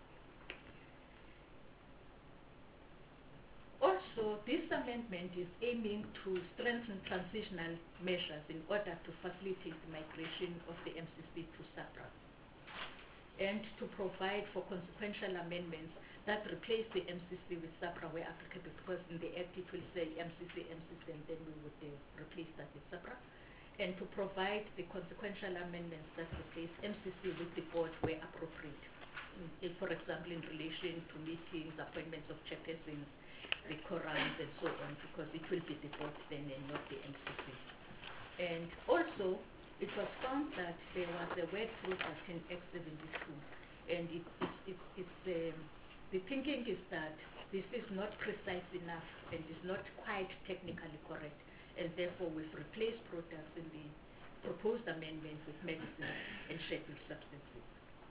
Also, this amendment is aiming to strengthen transitional measures in order to facilitate the migration of the M C C to SAPRA, and to provide for consequential amendments that replace the M C C with SAPRA where applicable, because in the Act it will say M C C, M C C, and then we would uh, replace that with SAPRA, and to provide the consequential amendments that replace M C C with the board where appropriate. In, for example, in relation to meetings, appointments of chairpersons, the quorums, and so on, because it will be the board then and not the M C C. And also, it was found that there was a word product in Act seventy-two, and it, it, it, it's, um, the thinking is that this is not precise enough and is not quite technically correct, and therefore we've replaced products in the proposed amendment with medicine and scheduled substances.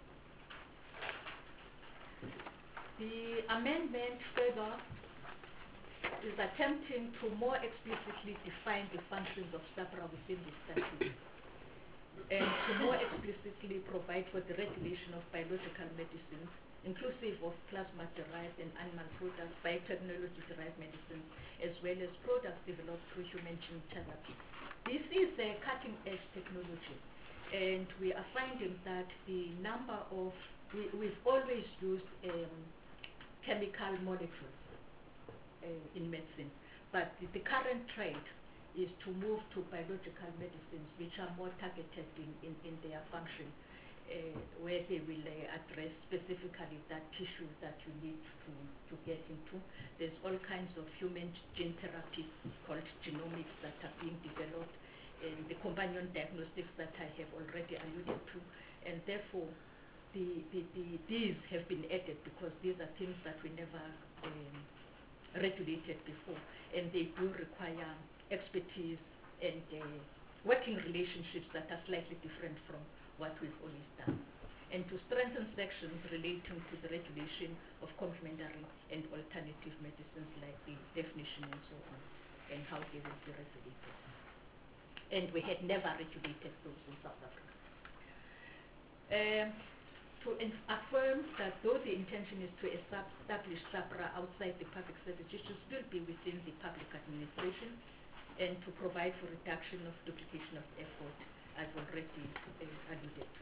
The amendment further is attempting to more explicitly define the functions of SAPRA within the statute, and to more explicitly provide for the regulation of biological medicines, inclusive of plasma-derived and animal products, biotechnology-derived medicines, as well as products developed through human gene therapy. This is a cutting-edge technology, and we are finding that the number of, we, we've always used um, chemical molecules uh, in medicine, but the, the current trend is to move to biological medicines, which are more targeted in, in, in their function, uh, where they will uh, address specifically that tissue that you need to, to get into. There's all kinds of human gene therapies called genomics that are being developed, and the companion diagnostics that I have already alluded to, and therefore the, the, the, these have been added because these are things that we never um, regulated before, and they do require expertise and uh, working relationships that are slightly different from what we've always done, and to strengthen sections relating to the regulation of complementary and alternative medicines, like the definition and so on, and how they will be regulated. And we had never regulated those in South Africa. Um, to affirm that though the intention is to establish SAPRA outside the public service, it should still be within the public administration, and to provide for reduction of duplication of effort, as already uh, alluded to.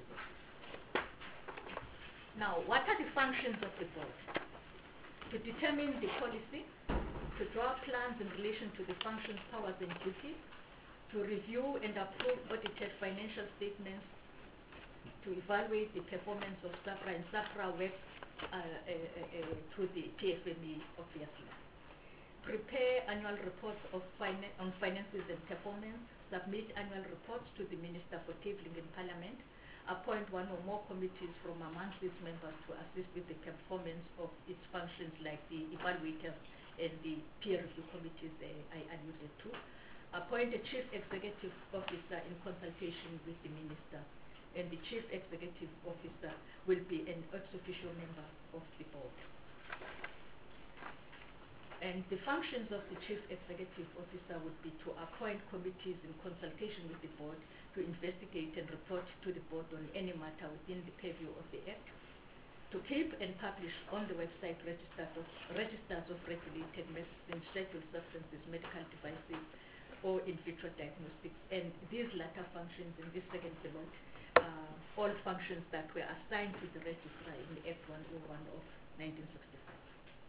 Now, what are the functions of the board? To determine the policy, to draw plans in relation to the functions, powers, and duties, to review and approve audited financial statements, to evaluate the performance of SAPRA, and SAPRA works uh, uh, uh, through the P F M E, obviously. Prepare annual reports of finan on finances and performance, submit annual reports to the Minister for Tabling in Parliament, appoint one or more committees from amongst its members to assist with the performance of its functions, like the evaluators and the peer review committees uh, I alluded to, appoint a chief executive officer in consultation with the minister, and the chief executive officer will be an ex officio member of the board. And the functions of the chief executive officer would be to appoint committees in consultation with the board to investigate and report to the board on any matter within the purview of the Act, to keep and publish on the website registers of, registers of regulated medicines, scheduled substances, medical devices, or in vitro diagnostics. And these latter functions in this second bullet, uh, all functions that were assigned to the registrar in Act one oh one of nineteen sixty-five.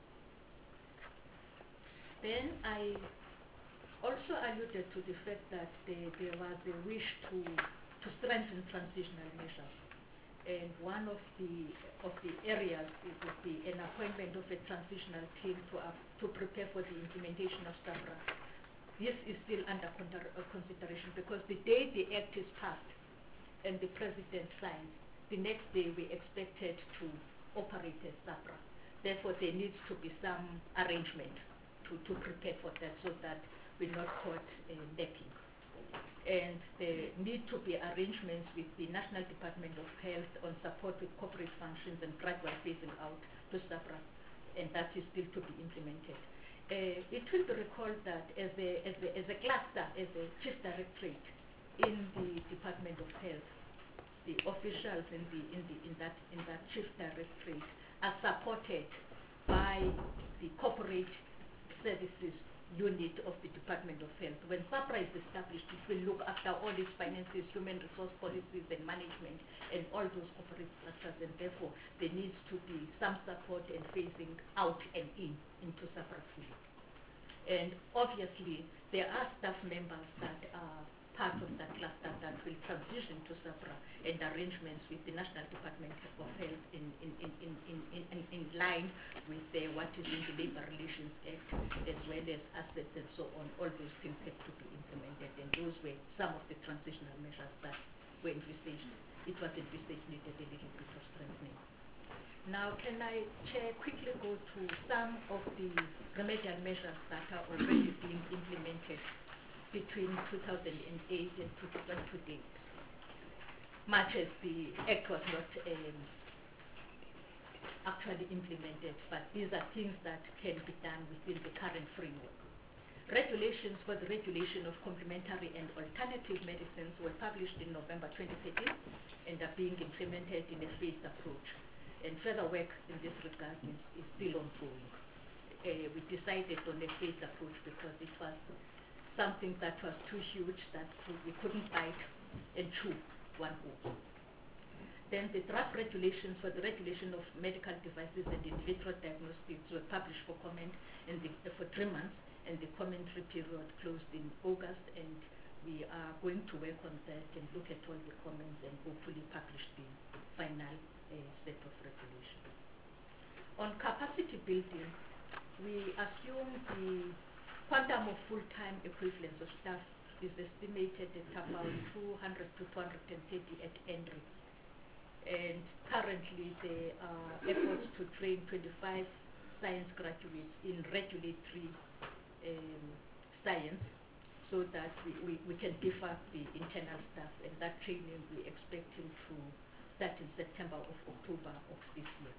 Then I also alluded to the fact that there, there was a wish to, to strengthen transitional measures. And one of the of the areas it would be an appointment of a transitional team to uh, to prepare for the implementation of SAHPRA. This is still under uh, consideration because the day the Act is passed and the President signs, the next day we expected to operate as SAHPRA. Therefore, there needs to be some arrangement to, to prepare for that so that we're not caught uh, napping. And there need to be arrangements with the National Department of Health on support with corporate functions and gradual phasing out to SAHPRA, and that is still to be implemented. Uh, it will be recalled that as a, as a, as a cluster, as a chief directorate in the Department of Health, the officials in, the, in, the, in, that, in that chief directorate are supported by the corporate services unit of the Department of Health. When SAHPRA is established, it will look after all its finances, human resource policies and management, and all those corporate structures, and therefore there needs to be some support and phasing out and in into SAHPRA fully. And obviously, there are staff members that are part of that cluster that will transition to SAHPRA, and arrangements with the National Department of Health in, in, in, in, in, in, in line with uh, what is in the Labour Relations Act, as well as assets and so on. All those things have to be implemented, and those were some of the transitional measures that were envisaged. It was envisaged needed a little bit of strengthening. Now, can I, Chair, quickly go to some of the remedial measures that are already being implemented between two thousand eight and two thousand eight, much as the Act was not um, actually implemented, but these are things that can be done within the current framework. Regulations for the regulation of complementary and alternative medicines were published in November twenty thirteen and are being implemented in a phased approach. And further work in this regard is, is still ongoing. Uh, we decided on a phased approach because it was something that was too huge that we couldn't bite and chew one whole. Then the draft regulations for the regulation of medical devices and in vitro diagnostics were published for comment in the, uh, for three months, and the commentary period closed in August, and we are going to work on that and look at all the comments and hopefully publish the final uh, set of regulations. On capacity building, we assume the quantum of full-time equivalence of staff is estimated at about two hundred to two hundred thirty at Henry. And currently there are efforts to train twenty-five science graduates in regulatory um, science so that we, we, we can beef up the internal staff, and that training we expecting to start in September or October of this year.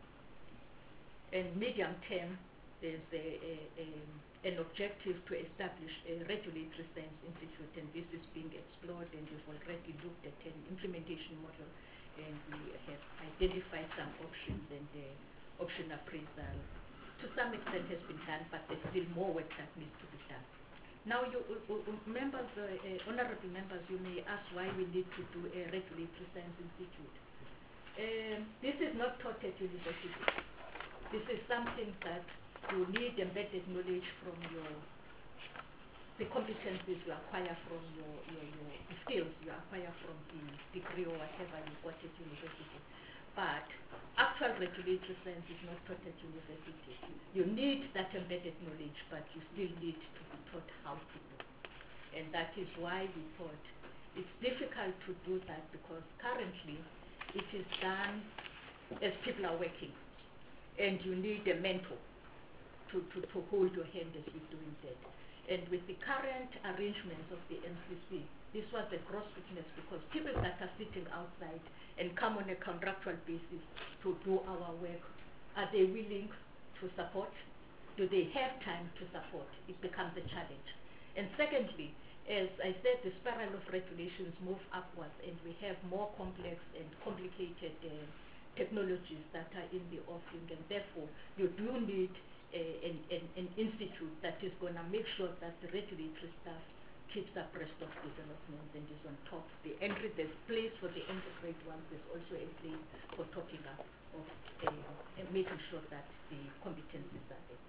And medium term, there's a, a, a, an objective to establish a regulatory science institute, and this is being explored, and we've already looked at an implementation model, and we have identified some options, and the option appraisal to some extent has been done, but there's still more work that needs to be done. Now, you, uh, uh, members, uh, uh, honorable members, you may ask why we need to do a regulatory science institute. Um, this is not taught at university. This is something that you need embedded knowledge from your, the competencies you acquire from your, your, your the skills you acquire from the degree or whatever you got at university. But actual regulatory science is not taught at university. You need that embedded knowledge, but you still need to be taught how to do. And that is why we thought it's difficult to do that, because currently it is done as people are working, and you need a mentor to, to, to hold your hand as you're doing that. And with the current arrangements of the N C C, this was a gross weakness, because people that are sitting outside and come on a contractual basis to do our work, are they willing to support? Do they have time to support? It becomes a challenge. And secondly, as I said, the spiral of regulations move upwards, and we have more complex and complicated uh, technologies that are in the offing, and therefore you do need a, an, an, an institute that is going to make sure that the regulatory staff keeps abreast of developments and is on top. The entry, there's place for the entry grade ones, there's also a place for talking up of uh, and making sure that the competencies are there.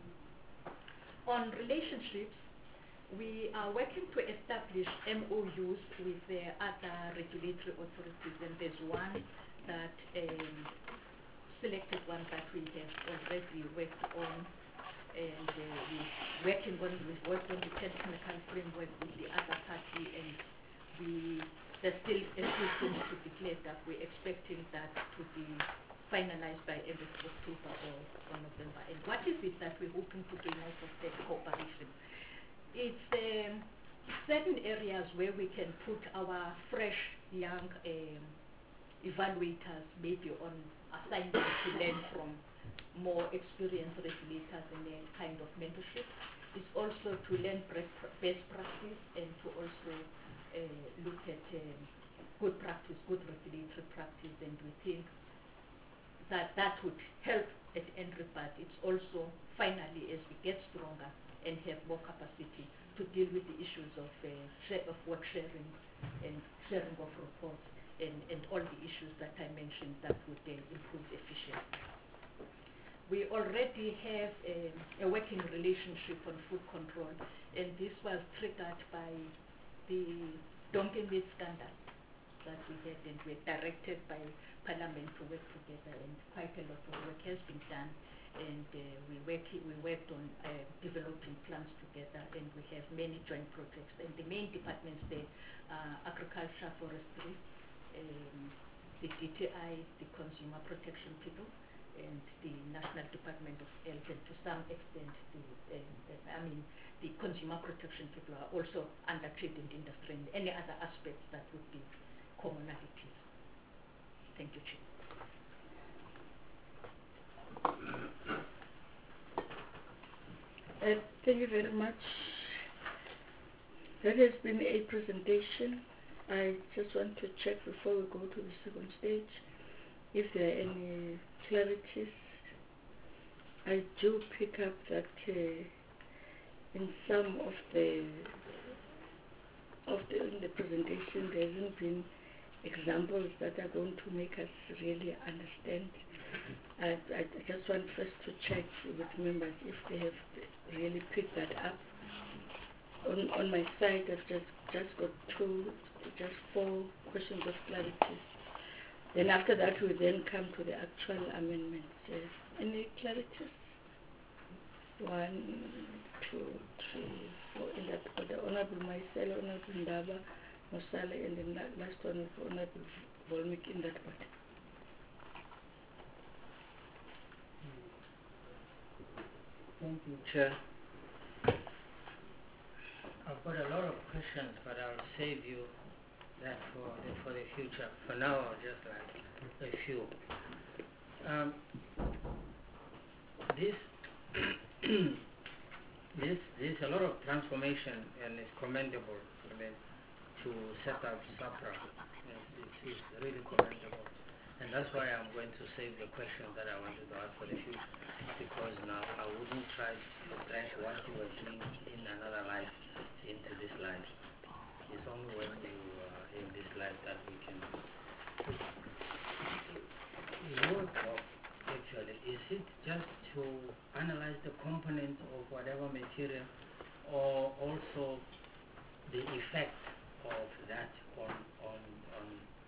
On relationships, we are working to establish M O Us with the other regulatory authorities, and there's one that um, selected one that we have already worked on, and uh, we're working on, we've worked on the technical framework with the other party, and we, there's still a few things to declare that we're expecting that to be finalized by end of October or November. And what is it that we're hoping to gain out of that cooperation? It's um, certain areas where we can put our fresh, young um, evaluators maybe on assignment to learn from more experienced regulators in their kind of mentorship. It's also to learn best practice and to also uh, look at um, good practice, good regulatory practice, and we think that that would help at N R I, but it's also finally, as we get stronger and have more capacity to deal with the issues of uh, share of work sharing and sharing of reports and, and all the issues that I mentioned that would uh, improve efficiency. We already have a, a working relationship on food control, and this was triggered by the donkey meat scandal that we had, and we're directed by Parliament to work together, and quite a lot of work has been done. And uh, we, work, we worked on uh, developing plans together, and we have many joint projects. And the main departments there are agriculture, forestry, um, the D T I, the consumer protection people, and the National Department of Health, and to some extent, the, uh, uh, I mean, the consumer protection people are also under trade and industry and any other aspects that would be commonalities. Thank you, Chair. Uh, thank you very much. That has been a presentation. I just want to check before we go to the second stage if there are any clarities. I do pick up that uh, in some of the of the in the presentation there hasn't been examples that are going to make us really understand. I, I just want first to check with members if they have really picked that up. On, on my side, I've just, just got two, just four questions of clarity. Then after that, we then come to the actual amendments. Uh, any clarities? One, two, three, four. In that order, Honorable Maisela, Honorable Ndaba, Mosala, and then the last one, Honorable Volmik in that order. Thank you, Chair. I've got a lot of questions, but I'll save you that for the, for the future. For now, I'll just like a few. Um, this, this, there's a lot of transformation, and it's commendable for them to set up SAPRA. It's, it's really commendable. And that's why I'm going to save the question that I wanted to ask for the future, because now I wouldn't try to stretch what you were doing in another life into this life. It's only when you are in this life that we can. Your job, actually, is it just to analyze the components of whatever material, or also the effect of that on on on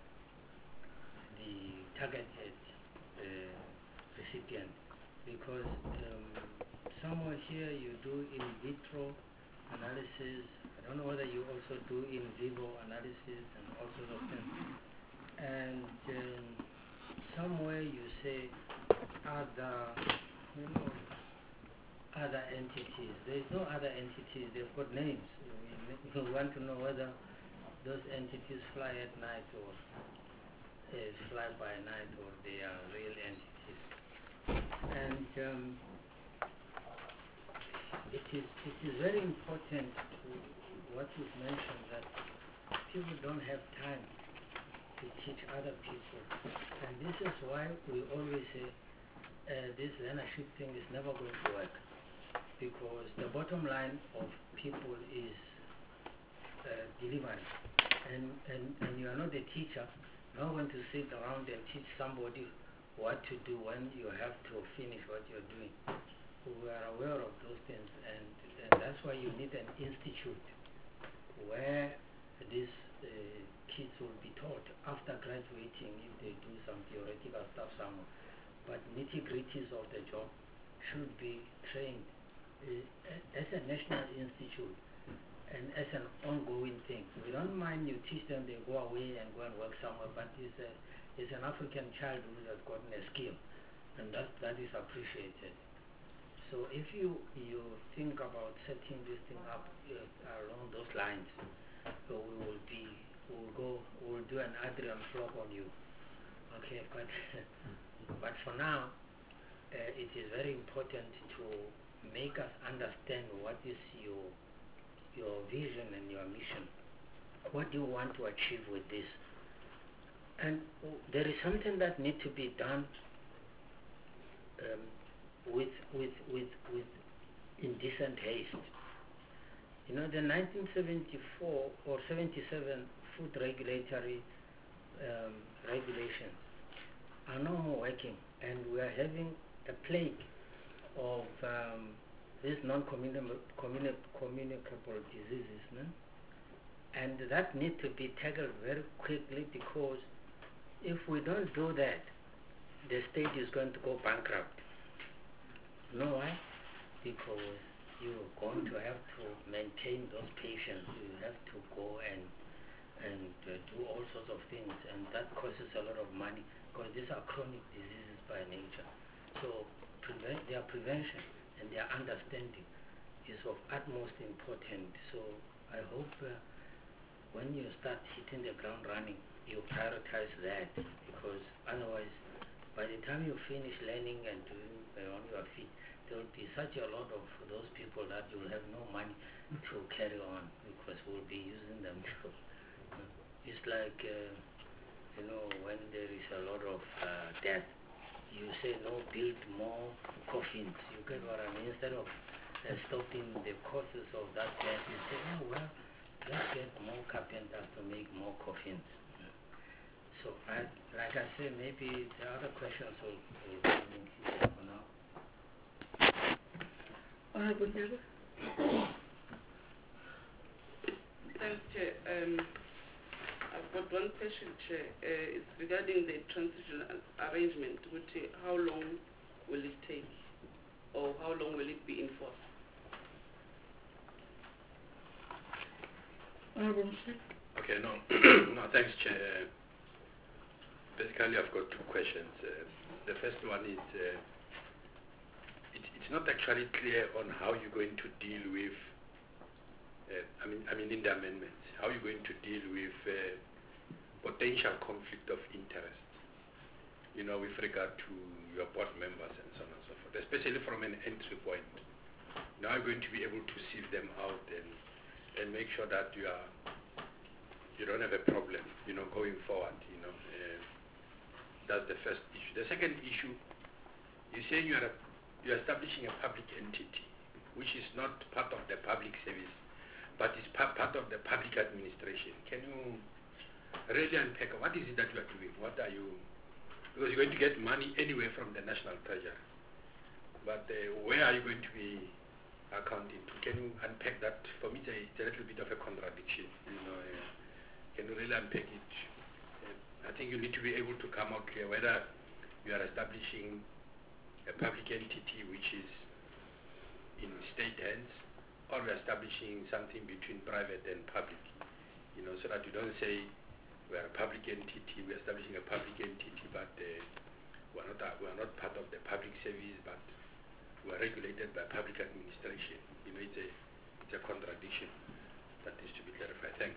the targeted uh, recipient? Because um, somewhere here you do in vitro analysis. I don't know whether you also do in vivo analysis and all sorts of things. And um, somewhere you say other, you know, other entities. There's no other entities. They've got names. We, we want to know whether those entities fly at night or uh, fly by night, or they are real entities. And um, it is it is very important to what you've mentioned, that people don't have time to teach other people. And this is why we always say uh, this learnership thing is never going to work, because the bottom line of people is uh, delivery. And, and, and you are not a teacher, not going to sit around and teach somebody what to do when you have to finish what you're doing. We are aware of those things, and, and that's why you need an institute where these uh, kids will be taught after graduating if they do some theoretical stuff somewhere. But nitty-gritties of the job should be trained uh, as a national institute and as an ongoing thing. We don't mind you teach them, they go away and go and work somewhere, but it's, a, it's an African child who has gotten a skill, and that, that is appreciated. So if you, you think about setting this thing up uh, along those lines, so we will be, we will go, we will do an Adrian flock on you. Okay, but, but for now, uh, it is very important to make us understand what is your, your vision and your mission. What do you want to achieve with this? And uh, there is something that needs to be done um, with, with, with, with indecent haste. You know, the nineteen seventy-four or seventy-seven food regulatory um, regulations are no more working, and we are having a plague of um, these non-communicable diseases, no? And that needs to be tackled very quickly, because if we don't do that, the state is going to go bankrupt. You know why? Because you're going to have to maintain those patients. You have to go and and uh, do all sorts of things, and that costs a lot of money, because these are chronic diseases by nature. So prevent, their prevention and their understanding is of utmost importance. So I hope uh, when you start hitting the ground running, you prioritize that, because otherwise, by the time you finish learning and doing uh, on your feet, there will be such a lot of those people that you will have no money to carry on, because we'll be using them to. It's like, uh, you know, when there is a lot of uh, death, you say, no, build more coffins. You get what I mean? Instead of uh, stopping the causes of that death, you say, oh, well, let's get more carpenters to make more coffins. So, I, like I said, maybe the other questions will, will come in here for now. Honorable Nyaga. Thanks, Chair. Um, I've got one question, Chair. Uh, it's regarding the transitional arrangement. Which, uh, how long will it take, or how long will it be enforced? Honorable Msek. Okay, no, no, thanks, Chair. Basically, I've got two questions. Uh, the first one is, uh, it, it's not actually clear on how you're going to deal with, uh, I mean, I mean, in the amendments, how you're going to deal with uh, potential conflict of interest, you know, with regard to your board members and so on and so forth, especially from an entry point. Now you're going to be able to sieve them out and, and make sure that you are, you don't have a problem, you know, going forward, you know. Uh, that's the first issue. The second issue, you're saying you are, a, you're establishing a public entity, which is not part of the public service, but is pa part of the public administration. Can you really unpack what is it that you are doing? What are you, because you're going to get money anyway from the national treasury, but uh, where are you going to be accounting to? Can you unpack that? For me, it's a, it's a little bit of a contradiction, you know. Uh, can you really unpack it? Uh, I think you need to be able to come out clear whether you are establishing a public entity which is in state hands, or we are establishing something between private and public, you know, so that you don't say we are a public entity, we are establishing a public entity, but uh, we are not a, we are not part of the public service, but we are regulated by public administration. You know, it's a it's a contradiction that needs to be clarified. Thanks.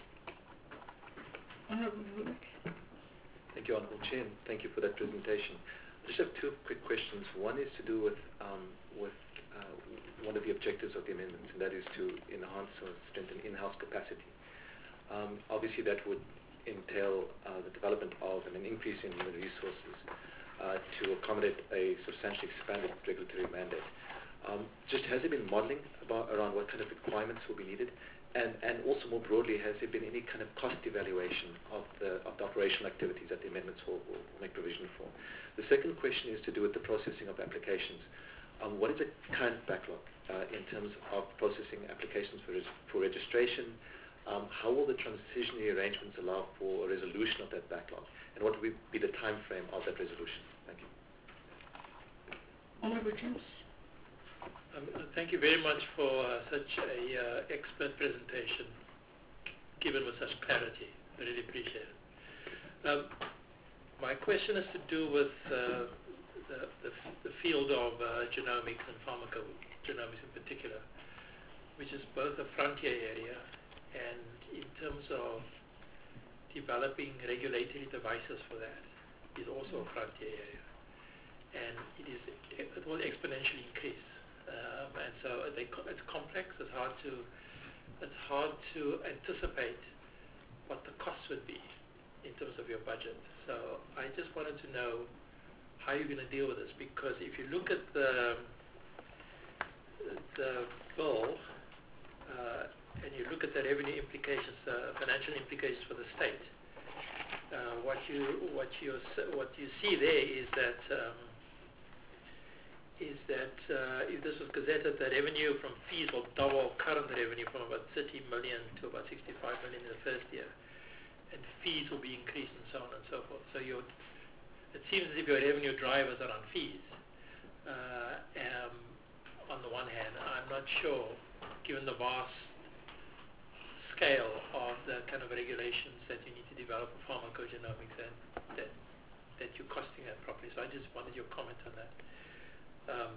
Thank you, Honourable Chair, and thank you for that presentation. I just have two quick questions. One is to do with um, with uh, one of the objectives of the amendment, and that is to enhance or strengthen in-house capacity. Um, obviously, that would entail uh, the development of and an increase in human resources uh, to accommodate a substantially expanded regulatory mandate. Um, just has there been modeling about, around what kind of requirements will be needed? And, and also more broadly, has there been any kind of cost evaluation of the, of the operational activities that the amendments will, will make provision for? The second question is to do with the processing of applications. Um, what is the current backlog uh, in terms of processing applications for, res for registration? Um, how will the transitionary arrangements allow for a resolution of that backlog? And what will be the time frame of that resolution? Thank you. Honorable James. Um, thank you very much for uh, such a uh, expert presentation given with such clarity. I really appreciate it. Um, my question is to do with uh, the, the, the field of uh, genomics and pharmacogenomics in particular, which is both a frontier area and in terms of developing regulatory devices for that is also a frontier area. And it, is, it will exponentially increase. Um, and so they, it's complex. It's hard to it's hard to anticipate what the costs would be in terms of your budget. So I just wanted to know how you're going to deal with this, because if you look at the the bill uh, and you look at the revenue implications, uh, financial implications for the state, uh, what you what you what you see there is that. Um, is that uh, if this was gazetted, the revenue from fees will double current revenue from about thirty million to about sixty-five million in the first year. And fees will be increased and so on and so forth. So your, it seems as if your revenue drivers are on fees. Uh, um, on the one hand, I'm not sure, given the vast scale of the kind of regulations that you need to develop for pharmacogenomics, and that, that you're costing that properly. So I just wanted your comment on that. Um,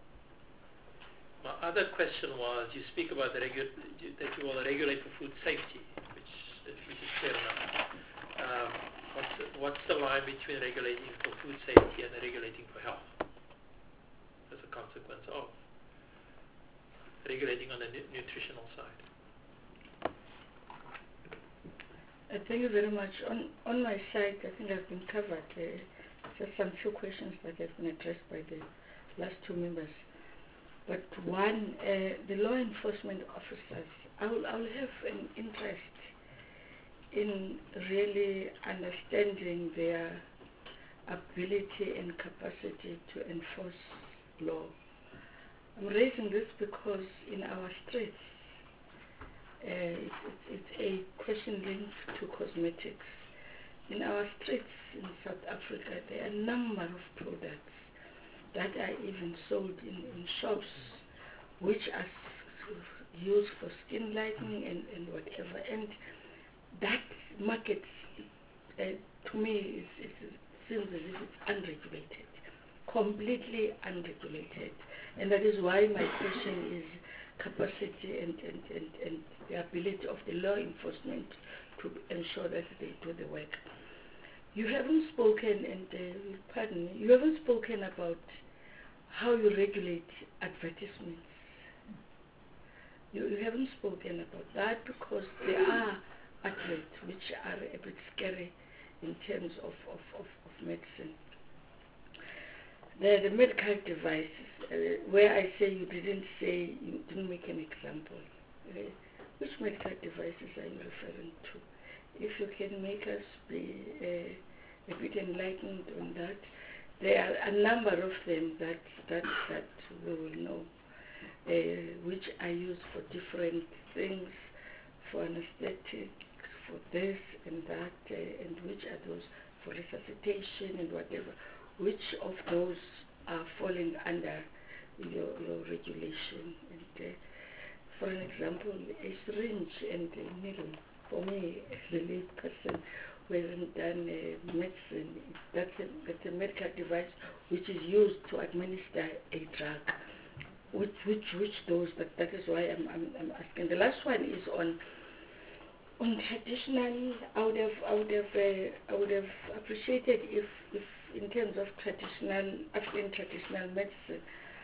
my other question was, you speak about the regu that you will regulate for food safety, which, which is clear enough. Um, what's, the, what's the line between regulating for food safety and regulating for health as a consequence of regulating on the nu nutritional side? Uh, thank you very much. On, on my side, I think I've been covered. Uh, just some few questions that have been addressed by the last two members. But one, uh, the law enforcement officers, I will, I will have an interest in really understanding their ability and capacity to enforce law. I'm raising this because in our streets, uh, it's, it's, it's a question linked to cosmetics. In our streets in South Africa, there are a number of products that are even sold in, in shops, which are used for skin lightening and, and whatever. And that market, uh, to me, is, is, seems as if it's unregulated, completely unregulated. And that is why my question is capacity and, and, and, and the ability of the law enforcement to ensure that they do the work. You haven't spoken, and uh, pardon me, you haven't spoken about how you regulate advertisements. You, you haven't spoken about that because there are adverts which are a bit scary in terms of, of, of, of medicine. The, the medical devices, uh, where I say you didn't say, you didn't make an example. Uh, which medical devices are you referring to? If you can make us be uh, a bit enlightened on that. There are a number of them that that, that we will know, uh, which are used for different things, for anesthetics, for this and that, uh, and which are those for resuscitation and whatever. Which of those are falling under your, your regulation? And uh, for an example, a syringe and a needle. For me, as a lay person who hasn't done uh, medicine, that's a, that's a medical device which is used to administer a drug. Which which which those? That that is why I'm I'm, I'm asking. The last one is on on traditional. I would have I would have uh, I would have appreciated if if in terms of traditional African traditional medicine.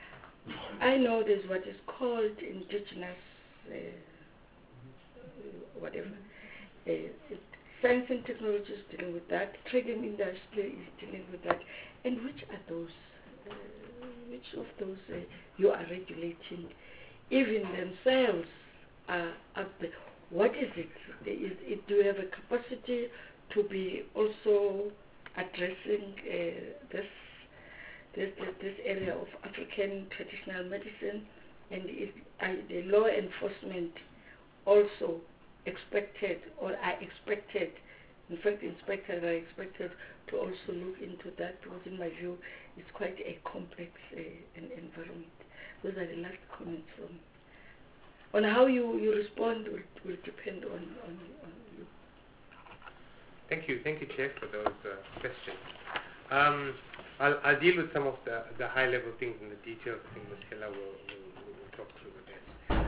I know there's what is called indigenous uh, whatever. Uh, science and technology is dealing with that, trade and industry is dealing with that, and which are those, uh, which of those uh, you are regulating, even themselves are up there? What is it? Is it? Do you have a capacity to be also addressing uh, this, this this this area of African traditional medicine, and is uh, the law enforcement also expected or are expected, in fact inspectors are expected to also look into that, because in my view it's quite a complex uh, an environment. Those are the last comments from. On how you, you respond will, will depend on, on, on you. Thank you. Thank you, Chair, for those uh, questions. Um, I'll, I'll deal with some of the, the high-level things in the details. I think Miz Hilla will, will, will talk through the rest.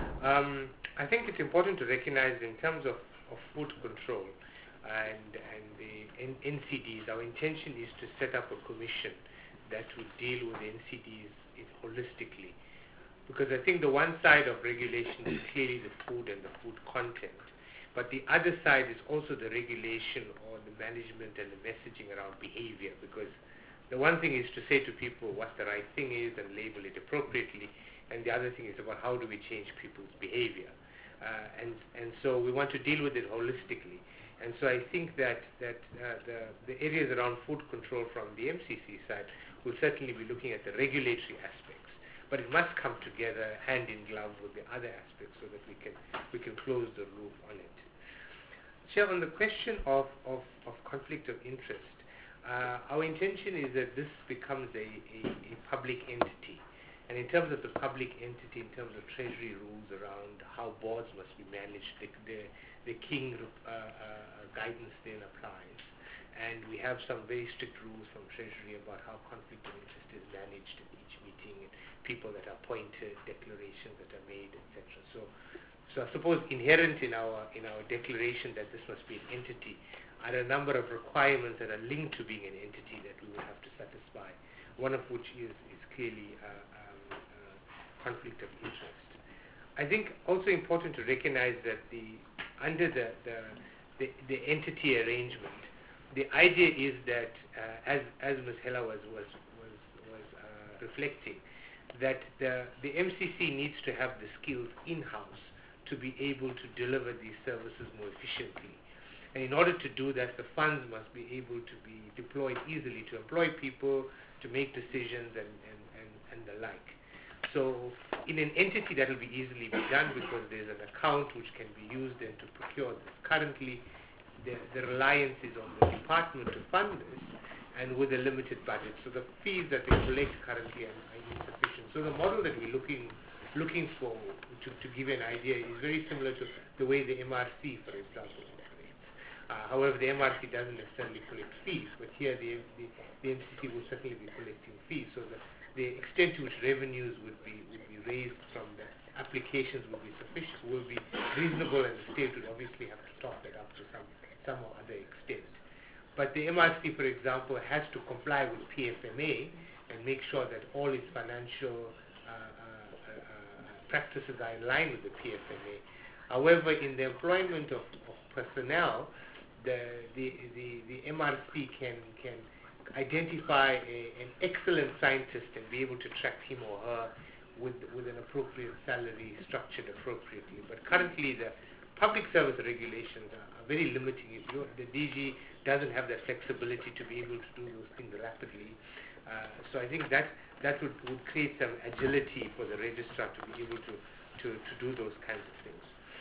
Um, I think it's important to recognize in terms of, of food control and, and the N C Ds, our intention is to set up a commission that would deal with N C Ds holistically. Because I think the one side of regulation is clearly the food and the food content, but the other side is also the regulation or the management and the messaging around behavior, because the one thing is to say to people what the right thing is and label it appropriately, and the other thing is about how do we change people's behavior. Uh, and, and so we want to deal with it holistically. And so I think that, that uh, the, the areas around food control from the M C C side will certainly be looking at the regulatory aspects. But it must come together hand in glove with the other aspects so that we can we can close the loop on it. Chair, on the question of, of, of conflict of interest, uh, our intention is that this becomes a, a, a public entity. And in terms of the public entity, in terms of Treasury rules around how boards must be managed, the, the, the King uh, uh, guidance then applies. And we have some very strict rules from Treasury about how conflict of interest is managed in each meeting, and people that are appointed, declarations that are made, et cetera. So, so I suppose inherent in our in our declaration that this must be an entity are a number of requirements that are linked to being an entity that we will have to satisfy. One of which is is clearly uh, um, uh, conflict of interest. I think also important to recognize that the under the the, the, the entity arrangement, the idea is that uh, as as Miz Hilla was was was was uh, reflecting, that the, the M C C needs to have the skills in-house to be able to deliver these services more efficiently. And in order to do that, the funds must be able to be deployed easily to employ people, to make decisions, and, and, and, and the like. So in an entity that will be easily be done because there's an account which can be used then to procure this. Currently, the, the reliance is on the department to fund this, and with a limited budget. So the fees that they collect currently are, are insufficient. So the model that we're looking looking for, to, to give you an idea, is very similar to the way the M R C, for example, operates. Uh, however, the M R C doesn't necessarily collect fees, but here the, the, the M C C will certainly be collecting fees. So the, the extent to which revenues would be would be raised from the applications will be sufficient, will be reasonable, and the state would obviously have to top that up to some some or other extent. But the M R C, for example, has to comply with P F M A and make sure that all its financial uh, uh, uh, practices are in line with the P F M A. However, in the employment of, of personnel, the, the, the, the M R C can, can identify a, an excellent scientist and be able to track him or her with, with an appropriate salary structured appropriately. But currently, the public service regulations are, are very limiting. If you, the D G doesn't have that flexibility to be able to do those things rapidly. Uh, so I think that that would, would create some agility for the registrar to be able to, to, to do those kinds of things.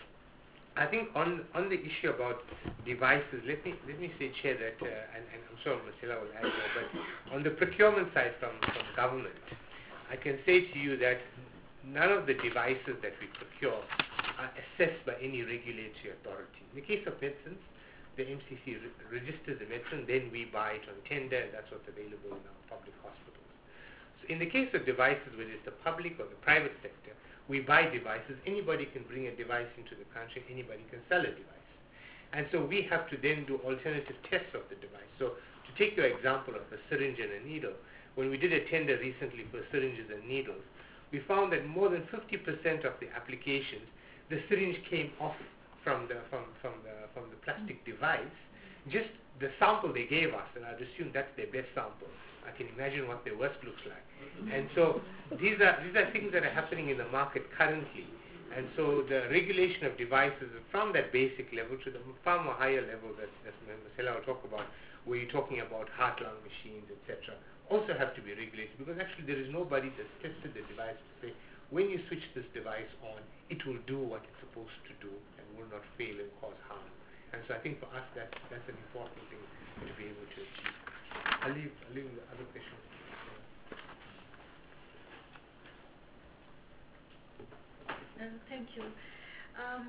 I think on, on the issue about devices, let me let me say, Chair, that, uh, and, and I'm sure Miz Hilla will add more, but on the procurement side from, from government, I can say to you that none of the devices that we procure are assessed by any regulatory authority. In the case of medicines, the M C C re registers the medicine, then we buy it on tender, and that's what's available in our public hospitals. So in the case of devices, whether it's the public or the private sector, we buy devices. Anybody can bring a device into the country, anybody can sell a device. And so we have to then do alternative tests of the device. So to take your example of a syringe and a needle, when we did a tender recently for syringes and needles, we found that more than fifty percent of the applications, the syringe came off from the from from the from the plastic device, just the sample they gave us, and I'd assume that's their best sample. I can imagine what their worst looks like. And so these are these are things that are happening in the market currently. And so the regulation of devices from that basic level to the far more higher level that, that Marcella will talk about, where you're talking about heart-lung machines, et cetera, also have to be regulated, because actually there is nobody that's tested the device to say, when you switch this device on, it will do what it's supposed to do and will not fail and cause harm. And so I think for us that that's an important thing to be able to achieve. I'll leave, I'll leave the other questions. Uh, thank you. Um,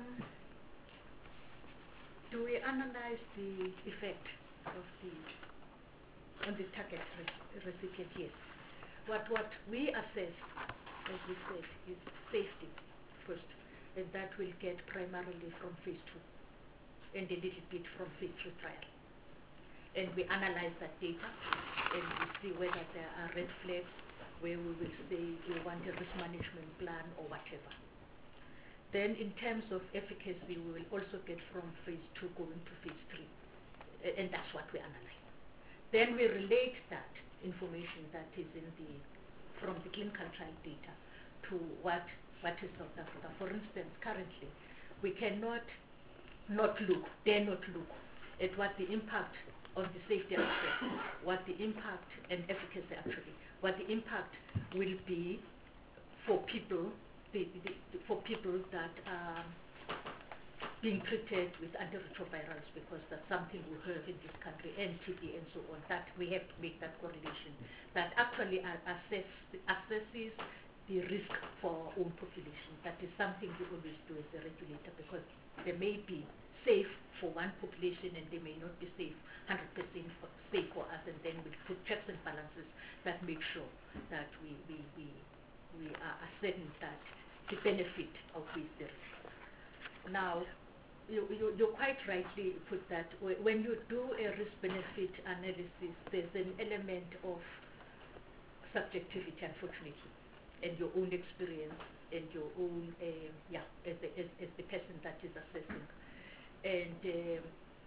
do we analyze the effect of the on the target re recipient? Yes. What what we assess, as we said, is safety first, and that will get primarily from phase two, and a little bit from phase three trial. And we analyze that data, and we see whether there are red flags where we will say we want a risk management plan or whatever. Then in terms of efficacy, we will also get from phase two going to phase three, and that's what we analyze. Then we relate that information that is in the from the clinical trial data to what what is South Africa. For instance, currently we cannot not look, dare not look at what the impact on the safety aspect, what the impact and efficacy actually, what the impact will be for people, the, the, the, for people that are being treated with antiretrovirals, because that's something we heard in this country, and T B and so on, that we have to make that correlation, that actually assess, assesses the risk for our own population. That is something we always do as a regulator, because they may be safe for one population and they may not be safe one hundred percent for, safe for us, and then we put checks and balances that make sure that we, we, we, we are certain that the benefit outweighs the risk. Now, you, you, you quite rightly put that when you do a risk-benefit analysis, there's an element of subjectivity, unfortunately, and your own experience and your own, uh, yeah, as the, as, as the person that is assessing. And um,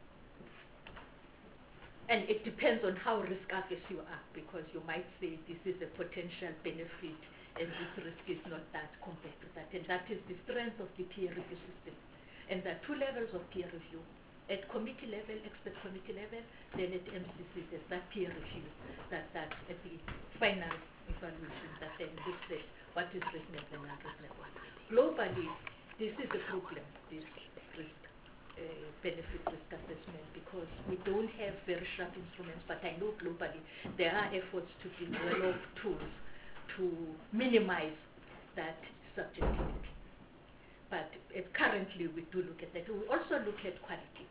and it depends on how risk-averse you are, because you might say this is a potential benefit and this risk is not that compared to that. And that is the strength of the peer review system. And there are two levels of peer review. At committee level, expert committee level, then at M C C, there's that peer review, that, that at the final evaluation that then looks at what is reasonable and unreasonable. Globally, this is a problem, this risk. Uh, benefit risk assessment, because we don't have very sharp instruments, but I know globally there are efforts to develop tools to minimize that subjectivity. But uh, currently we do look at that. We also look at quality.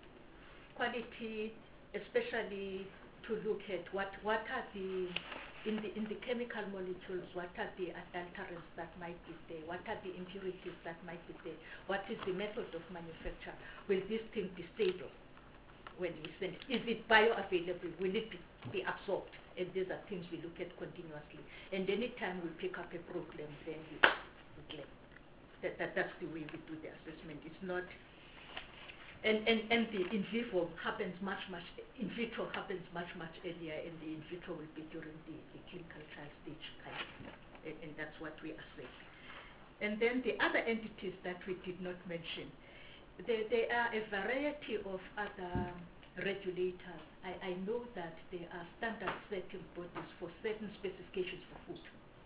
Quality, especially to look at what, what are the In the, in the chemical molecules, what are the adulterants that might be there? What are the impurities that might be there? What is the method of manufacture? Will this thing be stable when we send it? Is it bioavailable? Will it be, be absorbed? And these are things we look at continuously. And any time we pick up a problem, then we, we claim. That, that, that's the way we do the assessment. It's not... And, and, and the in vivo happens much, much, in vitro happens much, much earlier, and the in vitro will be during the, the clinical trial stage, kind of, and, and that's what we assess. And then the other entities that we did not mention, there, there are a variety of other regulators. I, I know that there are standard setting bodies for certain specifications for food.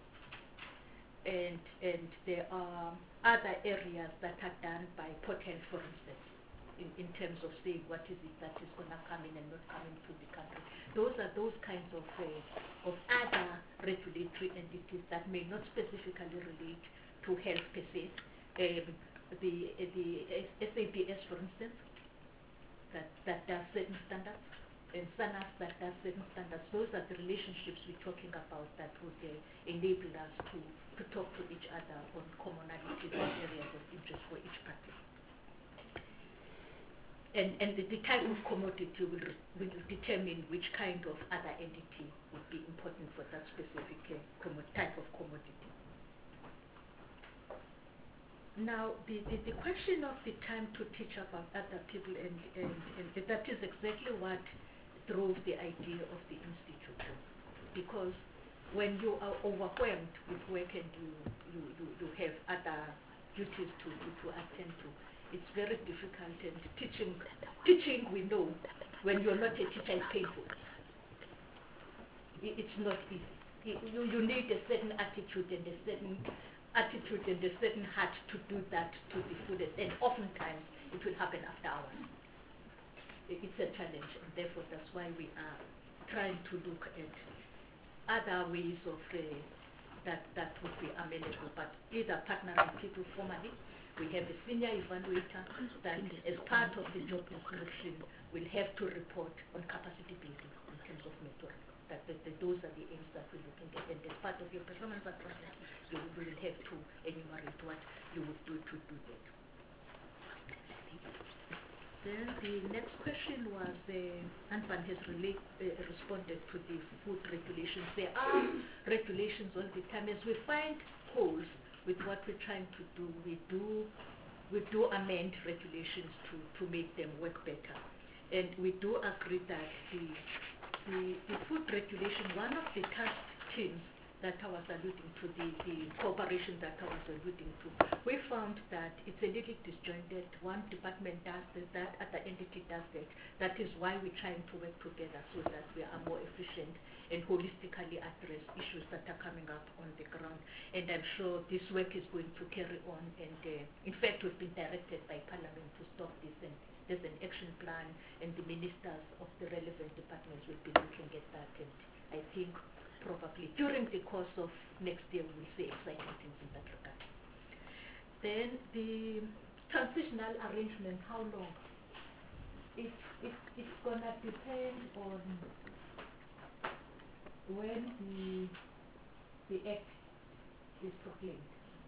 And, and there are other areas that are done by Port Health, for instance. In, in terms of saying what is it that is going to come in and not come into the country. Those are those kinds of, uh, of other regulatory entities that may not specifically relate to health per se. Um, the uh, the S A B S, for instance, that, that does certain standards, and SANAS that does certain standards. Those are the relationships we're talking about that would uh, enable us to, to talk to each other on commonalities and areas of interest for each practice. And, and the, the type of commodity will, will determine which kind of other entity would be important for that specific uh, type of commodity. Now, the, the, the question of the time to teach about other people, and, and, and that is exactly what drove the idea of the institute. Because when you are overwhelmed with work and you, you, you, you have other duties to, to, to attend to, it's very difficult. And teaching, teaching, we know, when you're not a teacher, is painful. It, it's not easy. It, you, you need a certain attitude and a certain attitude and a certain heart to do that to the fullest, and oftentimes it will happen after hours. It, it's a challenge, and therefore that's why we are trying to look at other ways of uh, that that would be amenable, but either partnering people formally. We have a senior evaluator that as part of the job description will have to report on capacity building in terms of mentoring. That, that, that those are the aims that we're looking at, and as part of your performance assessment, you will have to enumerate what you would do to do that. Then the next question was, uh, Anpan has relate, uh, responded to the food regulations. There are regulations all the time. As we find holes with what we're trying to do, we do, we do amend regulations to, to make them work better. And we do agree that the The, the food regulation, one of the task teams that I was alluding to, the, the cooperation that I was alluding to, we found that it's a little disjointed. One department does this, that other entity does that. That is why we're trying to work together so that we are more efficient and holistically address issues that are coming up on the ground. And I'm sure this work is going to carry on. And uh, in fact, we've been directed by Parliament to stop this, and there's an action plan, and the ministers of the relevant departments will be looking at that. And I think probably during the course of next year we will see exciting things in that regard. Then the transitional arrangement, how long? It, it, it's going to depend on when the, the act is proclaimed.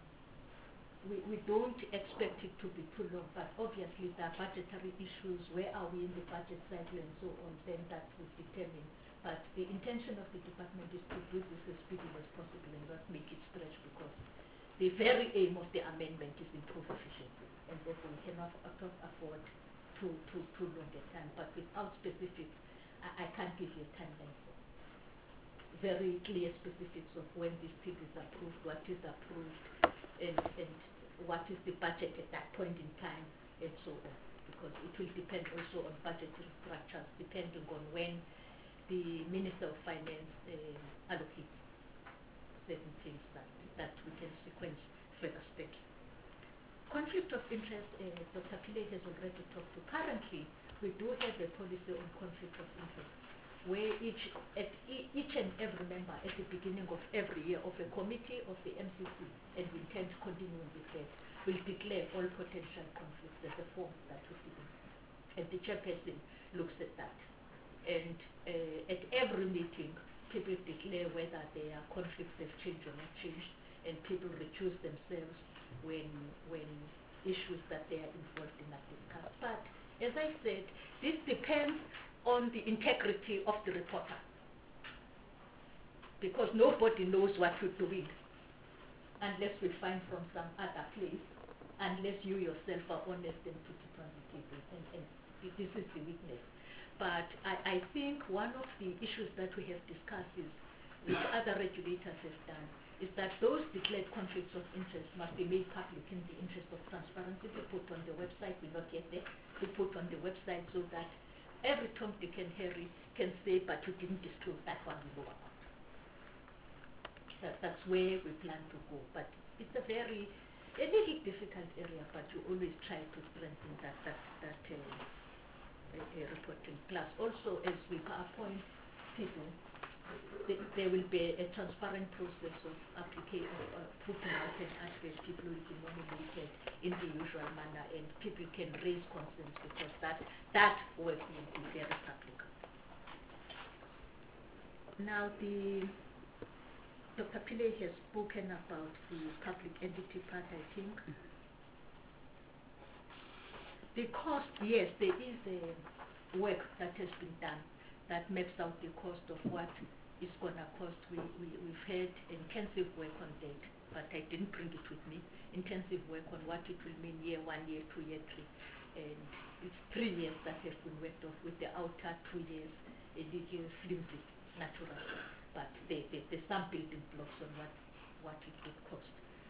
We, we don't expect it to be too long, but obviously there are budgetary issues. Where are we in the budget cycle and so on, then that will determine. But the intention of the department is to do this as speedily as possible and not make it stretch, because the very aim of the amendment is improve efficiency, and therefore we cannot afford to, to, too long a time. But without specifics, I, I can't give you a timeline for very clear specifics of when this thing is approved, what is approved, and, and what is the budget at that point in time, and so on, because it will depend also on budgetary structures, depending on when the Minister of Finance uh, allocates certain things that, that we can sequence further steps. Conflict of interest, uh, Doctor Pillay has already talked to. Currently, we do have a policy on conflict of interest, where each, at e each and every member at the beginning of every year of a committee of the M C C, and we intend to continue with that, will declare all potential conflicts as a form that we fill in. And the chairperson looks at that. And uh, at every meeting, people declare whether their conflicts have changed or not changed, and people recuse themselves when, when issues that they are involved in are discussed. But as I said, this depends on the integrity of the reporter, because nobody knows what you're doing unless we find from some other place, unless you yourself are honest and put it on the table, and, and this is the weakness. But I, I think one of the issues that we have discussed is, which other regulators have done, is that those declared conflicts of interest must be made public in the interest of transparency. We put on the website, we're not yet there, we put on the website so that every Tom, Dick, and Harry can say, but you didn't disclose that one we know about. That, that's where we plan to go. But it's a very, a little difficult area, but you always try to strengthen that, that, that uh, uh, reporting. Plus, also, as we appoint people, th there will be a transparent process of application, of uh, putting out an address. People will be nominated in the usual manner, and people can raise concerns, because that that work will be very public. Now, the Doctor Pillay has spoken about the public entity part, I think. The cost, yes, there is a work that has been done that maps out the cost of what is going to cost. We, we, we've had intensive work on that, but I didn't bring it with me. Intensive work on what it will mean year one, year two, year three. And it's three years that have been worked off, with the outer two years a little flimsy, natural. But they, they, there's some building blocks on what, what it would cost.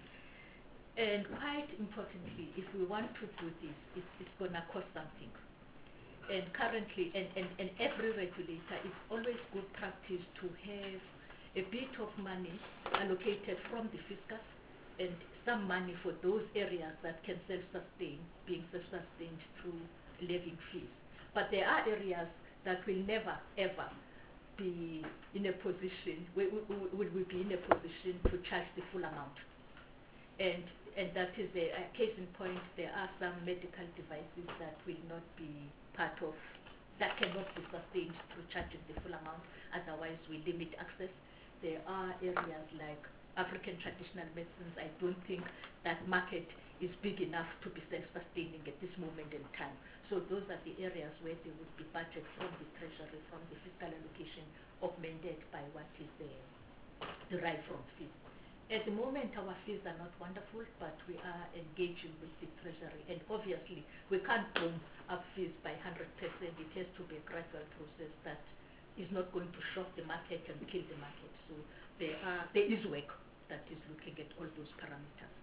And quite importantly, if we want to do this, it's, it's going to cost something. And currently, and, and, and every regulator, it's always good practice to have a bit of money allocated from the fiscus and some money for those areas that can self-sustain, being self-sustained through levying fees. But there are areas that will never, ever be in a position, will, will, will we be in a position to charge the full amount. And, and that is a, a case in point. There are some medical devices that will not be part of, that cannot be sustained through charging the full amount, otherwise we limit access. There are areas like African traditional medicines. I don't think that market is big enough to be self-sustaining at this moment in time. So those are the areas where there would be budget from the treasury, from the fiscal allocation, augmented by what is there, derived from fees. At the moment, our fees are not wonderful, but we are engaging with the treasury. And obviously, we can't boom up fees by one hundred percent. It has to be a gradual process that is not going to shock the market and kill the market. So there are there is work that is looking at all those parameters.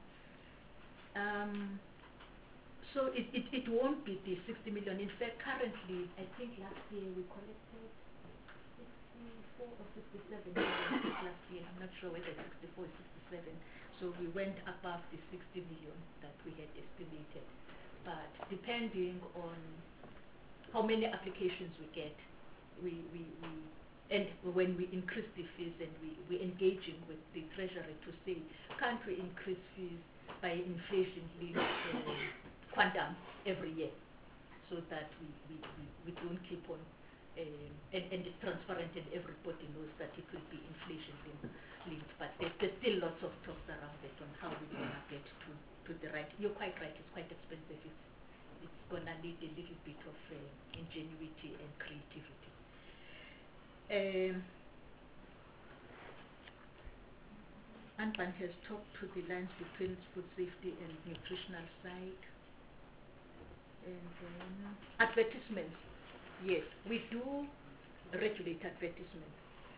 Um, so it, it, it won't be the sixty million. In fact, currently, I think last year we collected sixty-four or sixty-seven million last year. I'm not sure whether it's sixty-four or sixty-seven. So we went above the sixty million that we had estimated. But depending on how many applications we get, we, we, we and when we increase the fees, and we, we're engaging with the treasury to say, can't we increase fees by inflation-linked uh, quantum every year, so that we, we, we, we don't keep on, um, and, and it's transparent and everybody knows that it will be inflation-linked. But there's, there's still lots of talks around it on how we're going to get to, to the right. You're quite right, it's quite expensive. It's, it's going to need a little bit of uh, ingenuity and creativity. Um, Anban has talked to the lines between food safety and nutritional side. And then advertisements. Yes, we do regulate advertisements.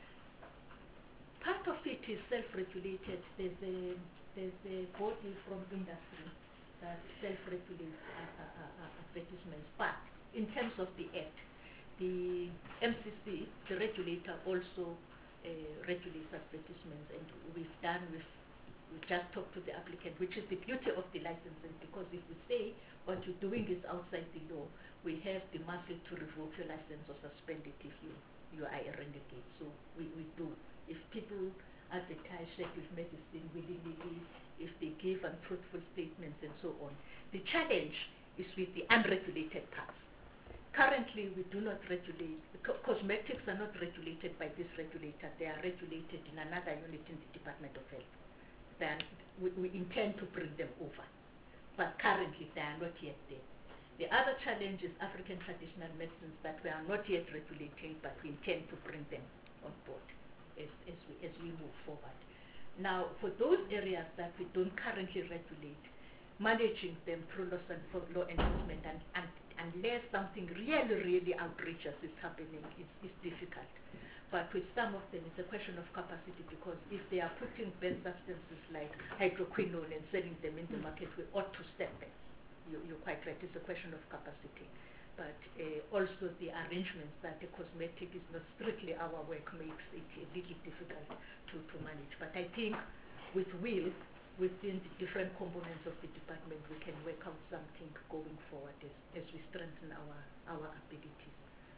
Part of it is self-regulated. There's a, there's a body from industry that self-regulates uh, uh, uh, advertisements. But in terms of the Act, the M C C, the regulator, also uh, regulates advertisements, and we've done, we've, we've just talked to the applicant, which is the beauty of the licensing, because if we say what you're doing is outside the law, we have the muscle to revoke your license or suspend it if you, you are a renegade. So we, we do. If people advertise Sheffield medicine willy-nilly, if they give untruthful statements and so on, the challenge is with the unregulated parts. Currently, we do not regulate, co cosmetics are not regulated by this regulator. They are regulated in another unit in the Department of Health. Then we, we intend to bring them over, but currently they are not yet there. The other challenge is African traditional medicines that we are not yet regulating, but we intend to bring them on board as, as, we, as we move forward. Now, for those areas that we don't currently regulate, managing them through law enforcement and, and unless something really, really outrageous is happening, is, is difficult. But with some of them, it's a question of capacity, because if they are putting banned substances like hydroquinone and selling them in the market, we ought to step back. You, you're quite right, it's a question of capacity. But uh, also the arrangements that the cosmetic is not strictly our work makes it a little difficult to, to manage. But I think with will, within the different components of the department, we can work out something going forward as, as we strengthen our, our abilities.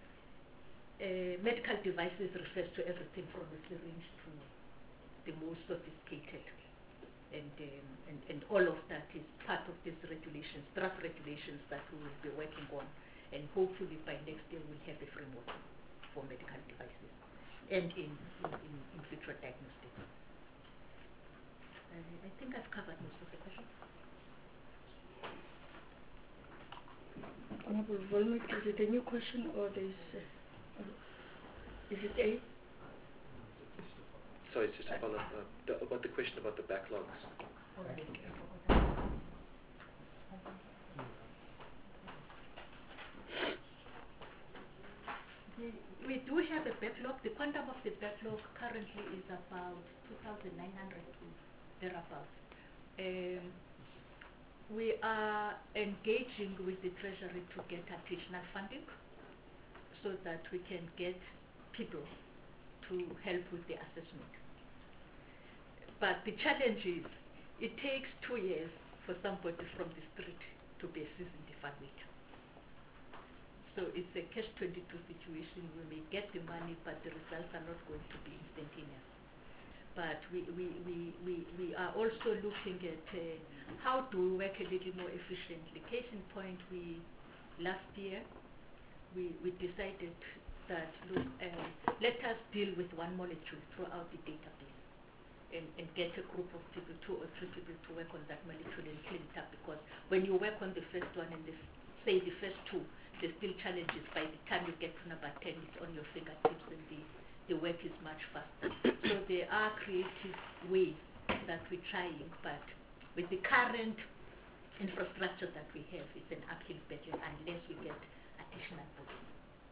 Uh, medical devices refers to everything from the syringe to the most sophisticated. And, um, and, and all of that is part of these regulations, draft regulations that we will be working on. And hopefully by next year we'll have a framework for medical devices and in, in, in, in vitro diagnostics. Uh, I think I've covered most of the questions. Honorable Volmik, is it a new question or is, uh, is it A? sorry, just to follow up uh, the, about the question about the backlogs. We, we do have a backlog. The quantum of the backlog currently is about two thousand nine hundred to thereabouts. Um, we are engaging with the Treasury to get additional funding so that we can get people to help with the assessment. But the challenge is, it takes two years for somebody from the street to be a seasoned evaluator. So it's a catch twenty-two situation. We may get the money, but the results are not going to be instantaneous. But we, we, we, we, we are also looking at uh, how to work a little more efficiently. Case in point, we last year, we, we decided that, look, um, let us deal with one molecule throughout the database and, and get a group of people, two or three people to work on that molecule and clean it up, because when you work on the first one and the, say the first two, there's still challenges. By the time you get to number ten, it's on your fingertips and the, the work is much faster. So there are creative ways that we're trying, but with the current infrastructure that we have, it's an uphill battle unless we get additional bodies.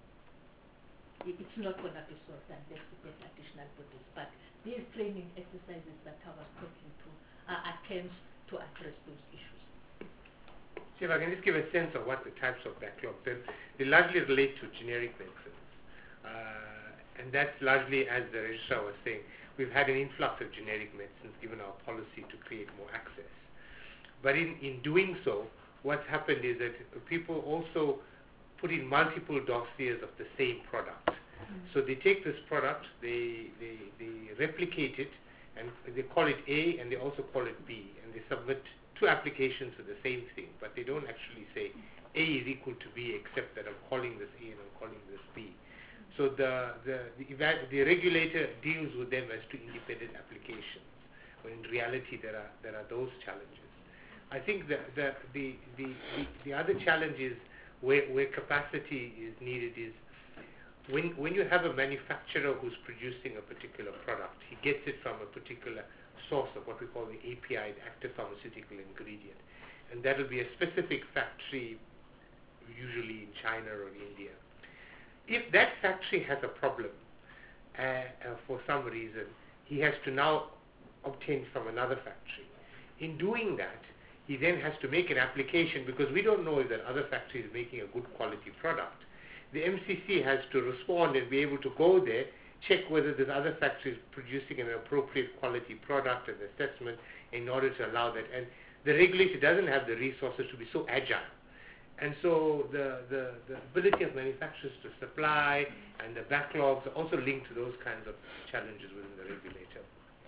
It's not going to be solved unless we get additional bodies. But these training exercises that I was talking to are attempts to address those issues. So if I can just give a sense of what the types of backlogs are, they largely relate to generic medicines. Uh, and that's largely, as the registrar was saying, we've had an influx of generic medicines given our policy to create more access. But in, in doing so, what's happened is that people also put in multiple dossiers of the same product. Mm. So they take this product, they, they, they replicate it, and they call it A, and they also call it B, and they submit two applications for the same thing, but they don't actually say A is equal to B, except that I'm calling this A and I'm calling this B. So the, the, the, eva- the regulator deals with them as two independent applications, when in reality there are, there are those challenges. I think the, the, the, the, the, the other challenge is where, where capacity is needed is when, when you have a manufacturer who's producing a particular product, he gets it from a particular source of what we call the A P I, the active pharmaceutical ingredient. And that will be a specific factory, usually in China or India. If that factory has a problem uh, uh, for some reason, he has to now obtain from another factory. In doing that, he then has to make an application, because we don't know if that other factory is making a good quality product. The M C C has to respond and be able to go there, check whether this other factory is producing an appropriate quality product and assessment in order to allow that. And the regulator doesn't have the resources to be so agile. And so the, the, the ability of manufacturers to supply and the backlogs are also linked to those kinds of challenges within the regulator.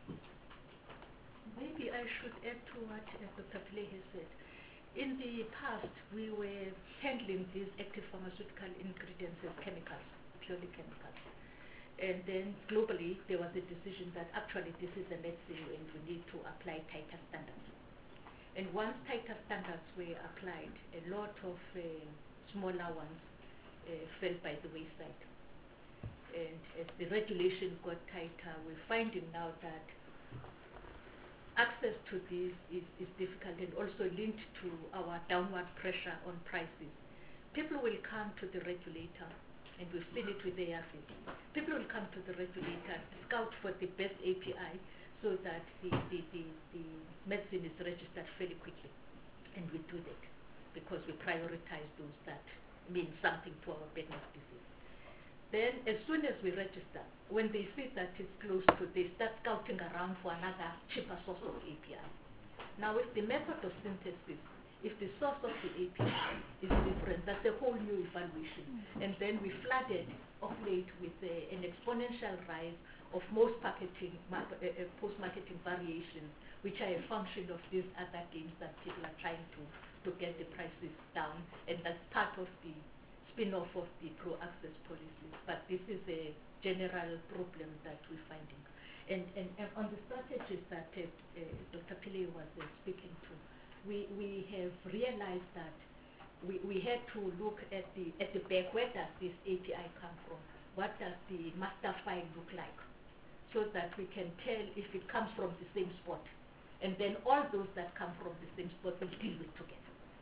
Maybe I should add to what uh, Doctor Pillay has said. In the past, we were handling these active pharmaceutical ingredients as chemicals, purely chemicals. And then globally, there was a decision that actually this is a medicine and we need to apply tighter standards. And once tighter standards were applied, a lot of uh, smaller ones uh, fell by the wayside. And as the regulation got tighter, we're finding now that access to this is, is difficult and also linked to our downward pressure on prices. People will come to the regulator, and we've seen it with A R Vs. People will come to the regulator, scout for the best A P I so that the, the, the, the medicine is registered fairly quickly. And we do that because we prioritize those that mean something to our burden of disease. Then as soon as we register, when they see that it's close to, they start scouting around for another cheaper source of A P I. Now with the method of synthesis, if the source of the A P I is different, that's a whole new evaluation. And then we flooded of late with uh, an exponential rise of most packaging, uh, uh, post-marketing variations, which are a function of these other games that people are trying to, to get the prices down. And that's part of the spin-off of the pro-access policies. But this is a general problem that we're finding. And, and, and on the strategies that uh, uh, Doctor Pillay was uh, speaking to, we, we have realized that we, we had to look at the, at the back, where does this A P I come from? What does the master file look like? so that we can tell if it comes from the same spot. And then all those that come from the same spot will deal with together.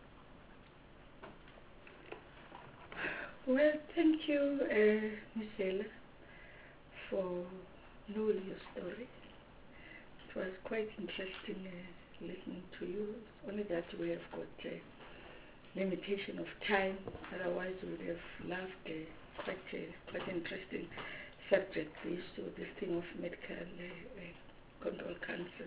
Well, thank you, uh, Miz Ella, for knowing your story. It was quite interesting uh, listening to you. It's only that we have got a limitation of time, otherwise we would have loved uh, quite a quite interesting subject, the issue, this thing of medical uh, uh, control council.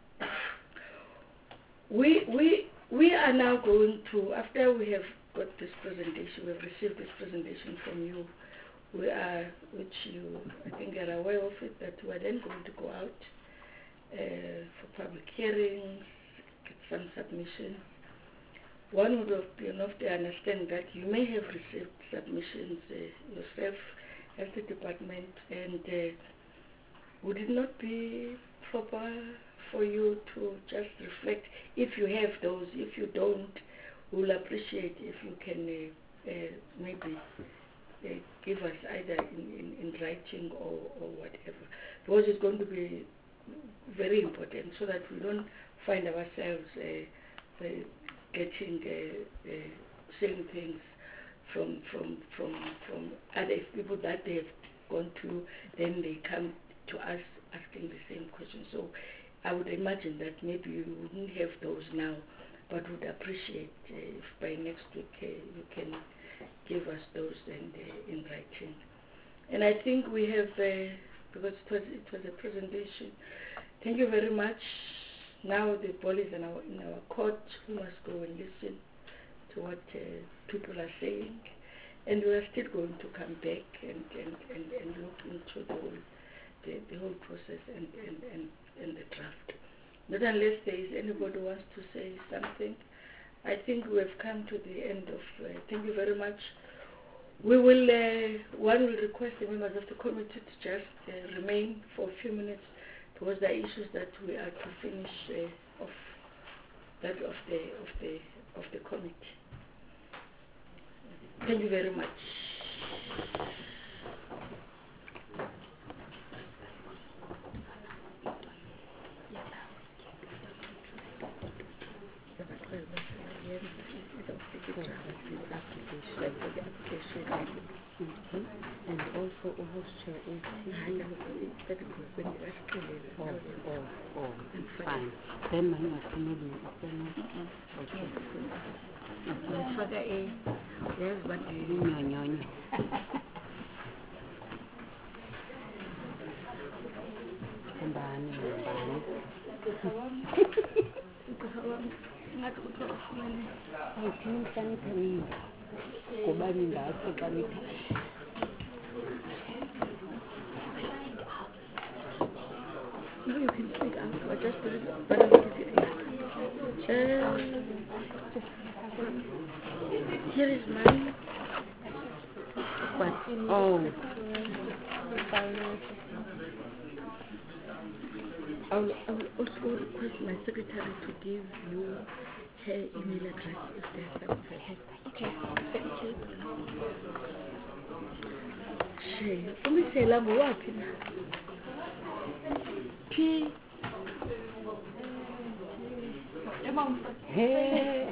We, we, we are now going to, after we have got this presentation, we have received this presentation from you, we are, which you, I think are aware of it, that we are then going to go out uh, for public hearings, get some submission. One would have been enough to understand that you may have received submissions uh, yourself as the department, and uh, would it not be proper for you to just reflect, if you have those, if you don't, we'll appreciate if you can uh, uh, maybe uh, give us either in, in, in writing or, or whatever, because it's going to be very important so that we don't find ourselves uh, uh, getting uh, uh, saying things from from from from other people that they have gone through, then they come to us asking the same question. So I would imagine that maybe you wouldn't have those now, but would appreciate uh, if by next week uh, you can give us those and uh, in writing. And I think we have, uh, because it was, it was a presentation, thank you very much. Now the ball is in our, in our court. We must go and listen to what uh, people are saying, and we are still going to come back and, and, and, and look into the whole, the, the whole process and, and, and, and the draft. Not unless there is anybody who wants to say something. I think we have come to the end of, uh, thank you very much. We will, uh, one will request the members of the committee to just uh, remain for a few minutes, because there are issues that we are to finish uh, off, that of the, of the, of the committee. Thank you very much. And also also oh, oh, oh, fine. Then my family, okay. For the A, yes, but you no, you can speak out, but just put it, but I'll give you uh, here is mine. What? Oh. I'll, I'll also request my secretary to give you her email address if there's something. Okay, thank you. Shey, umisela ngowaphi na? P. Hey.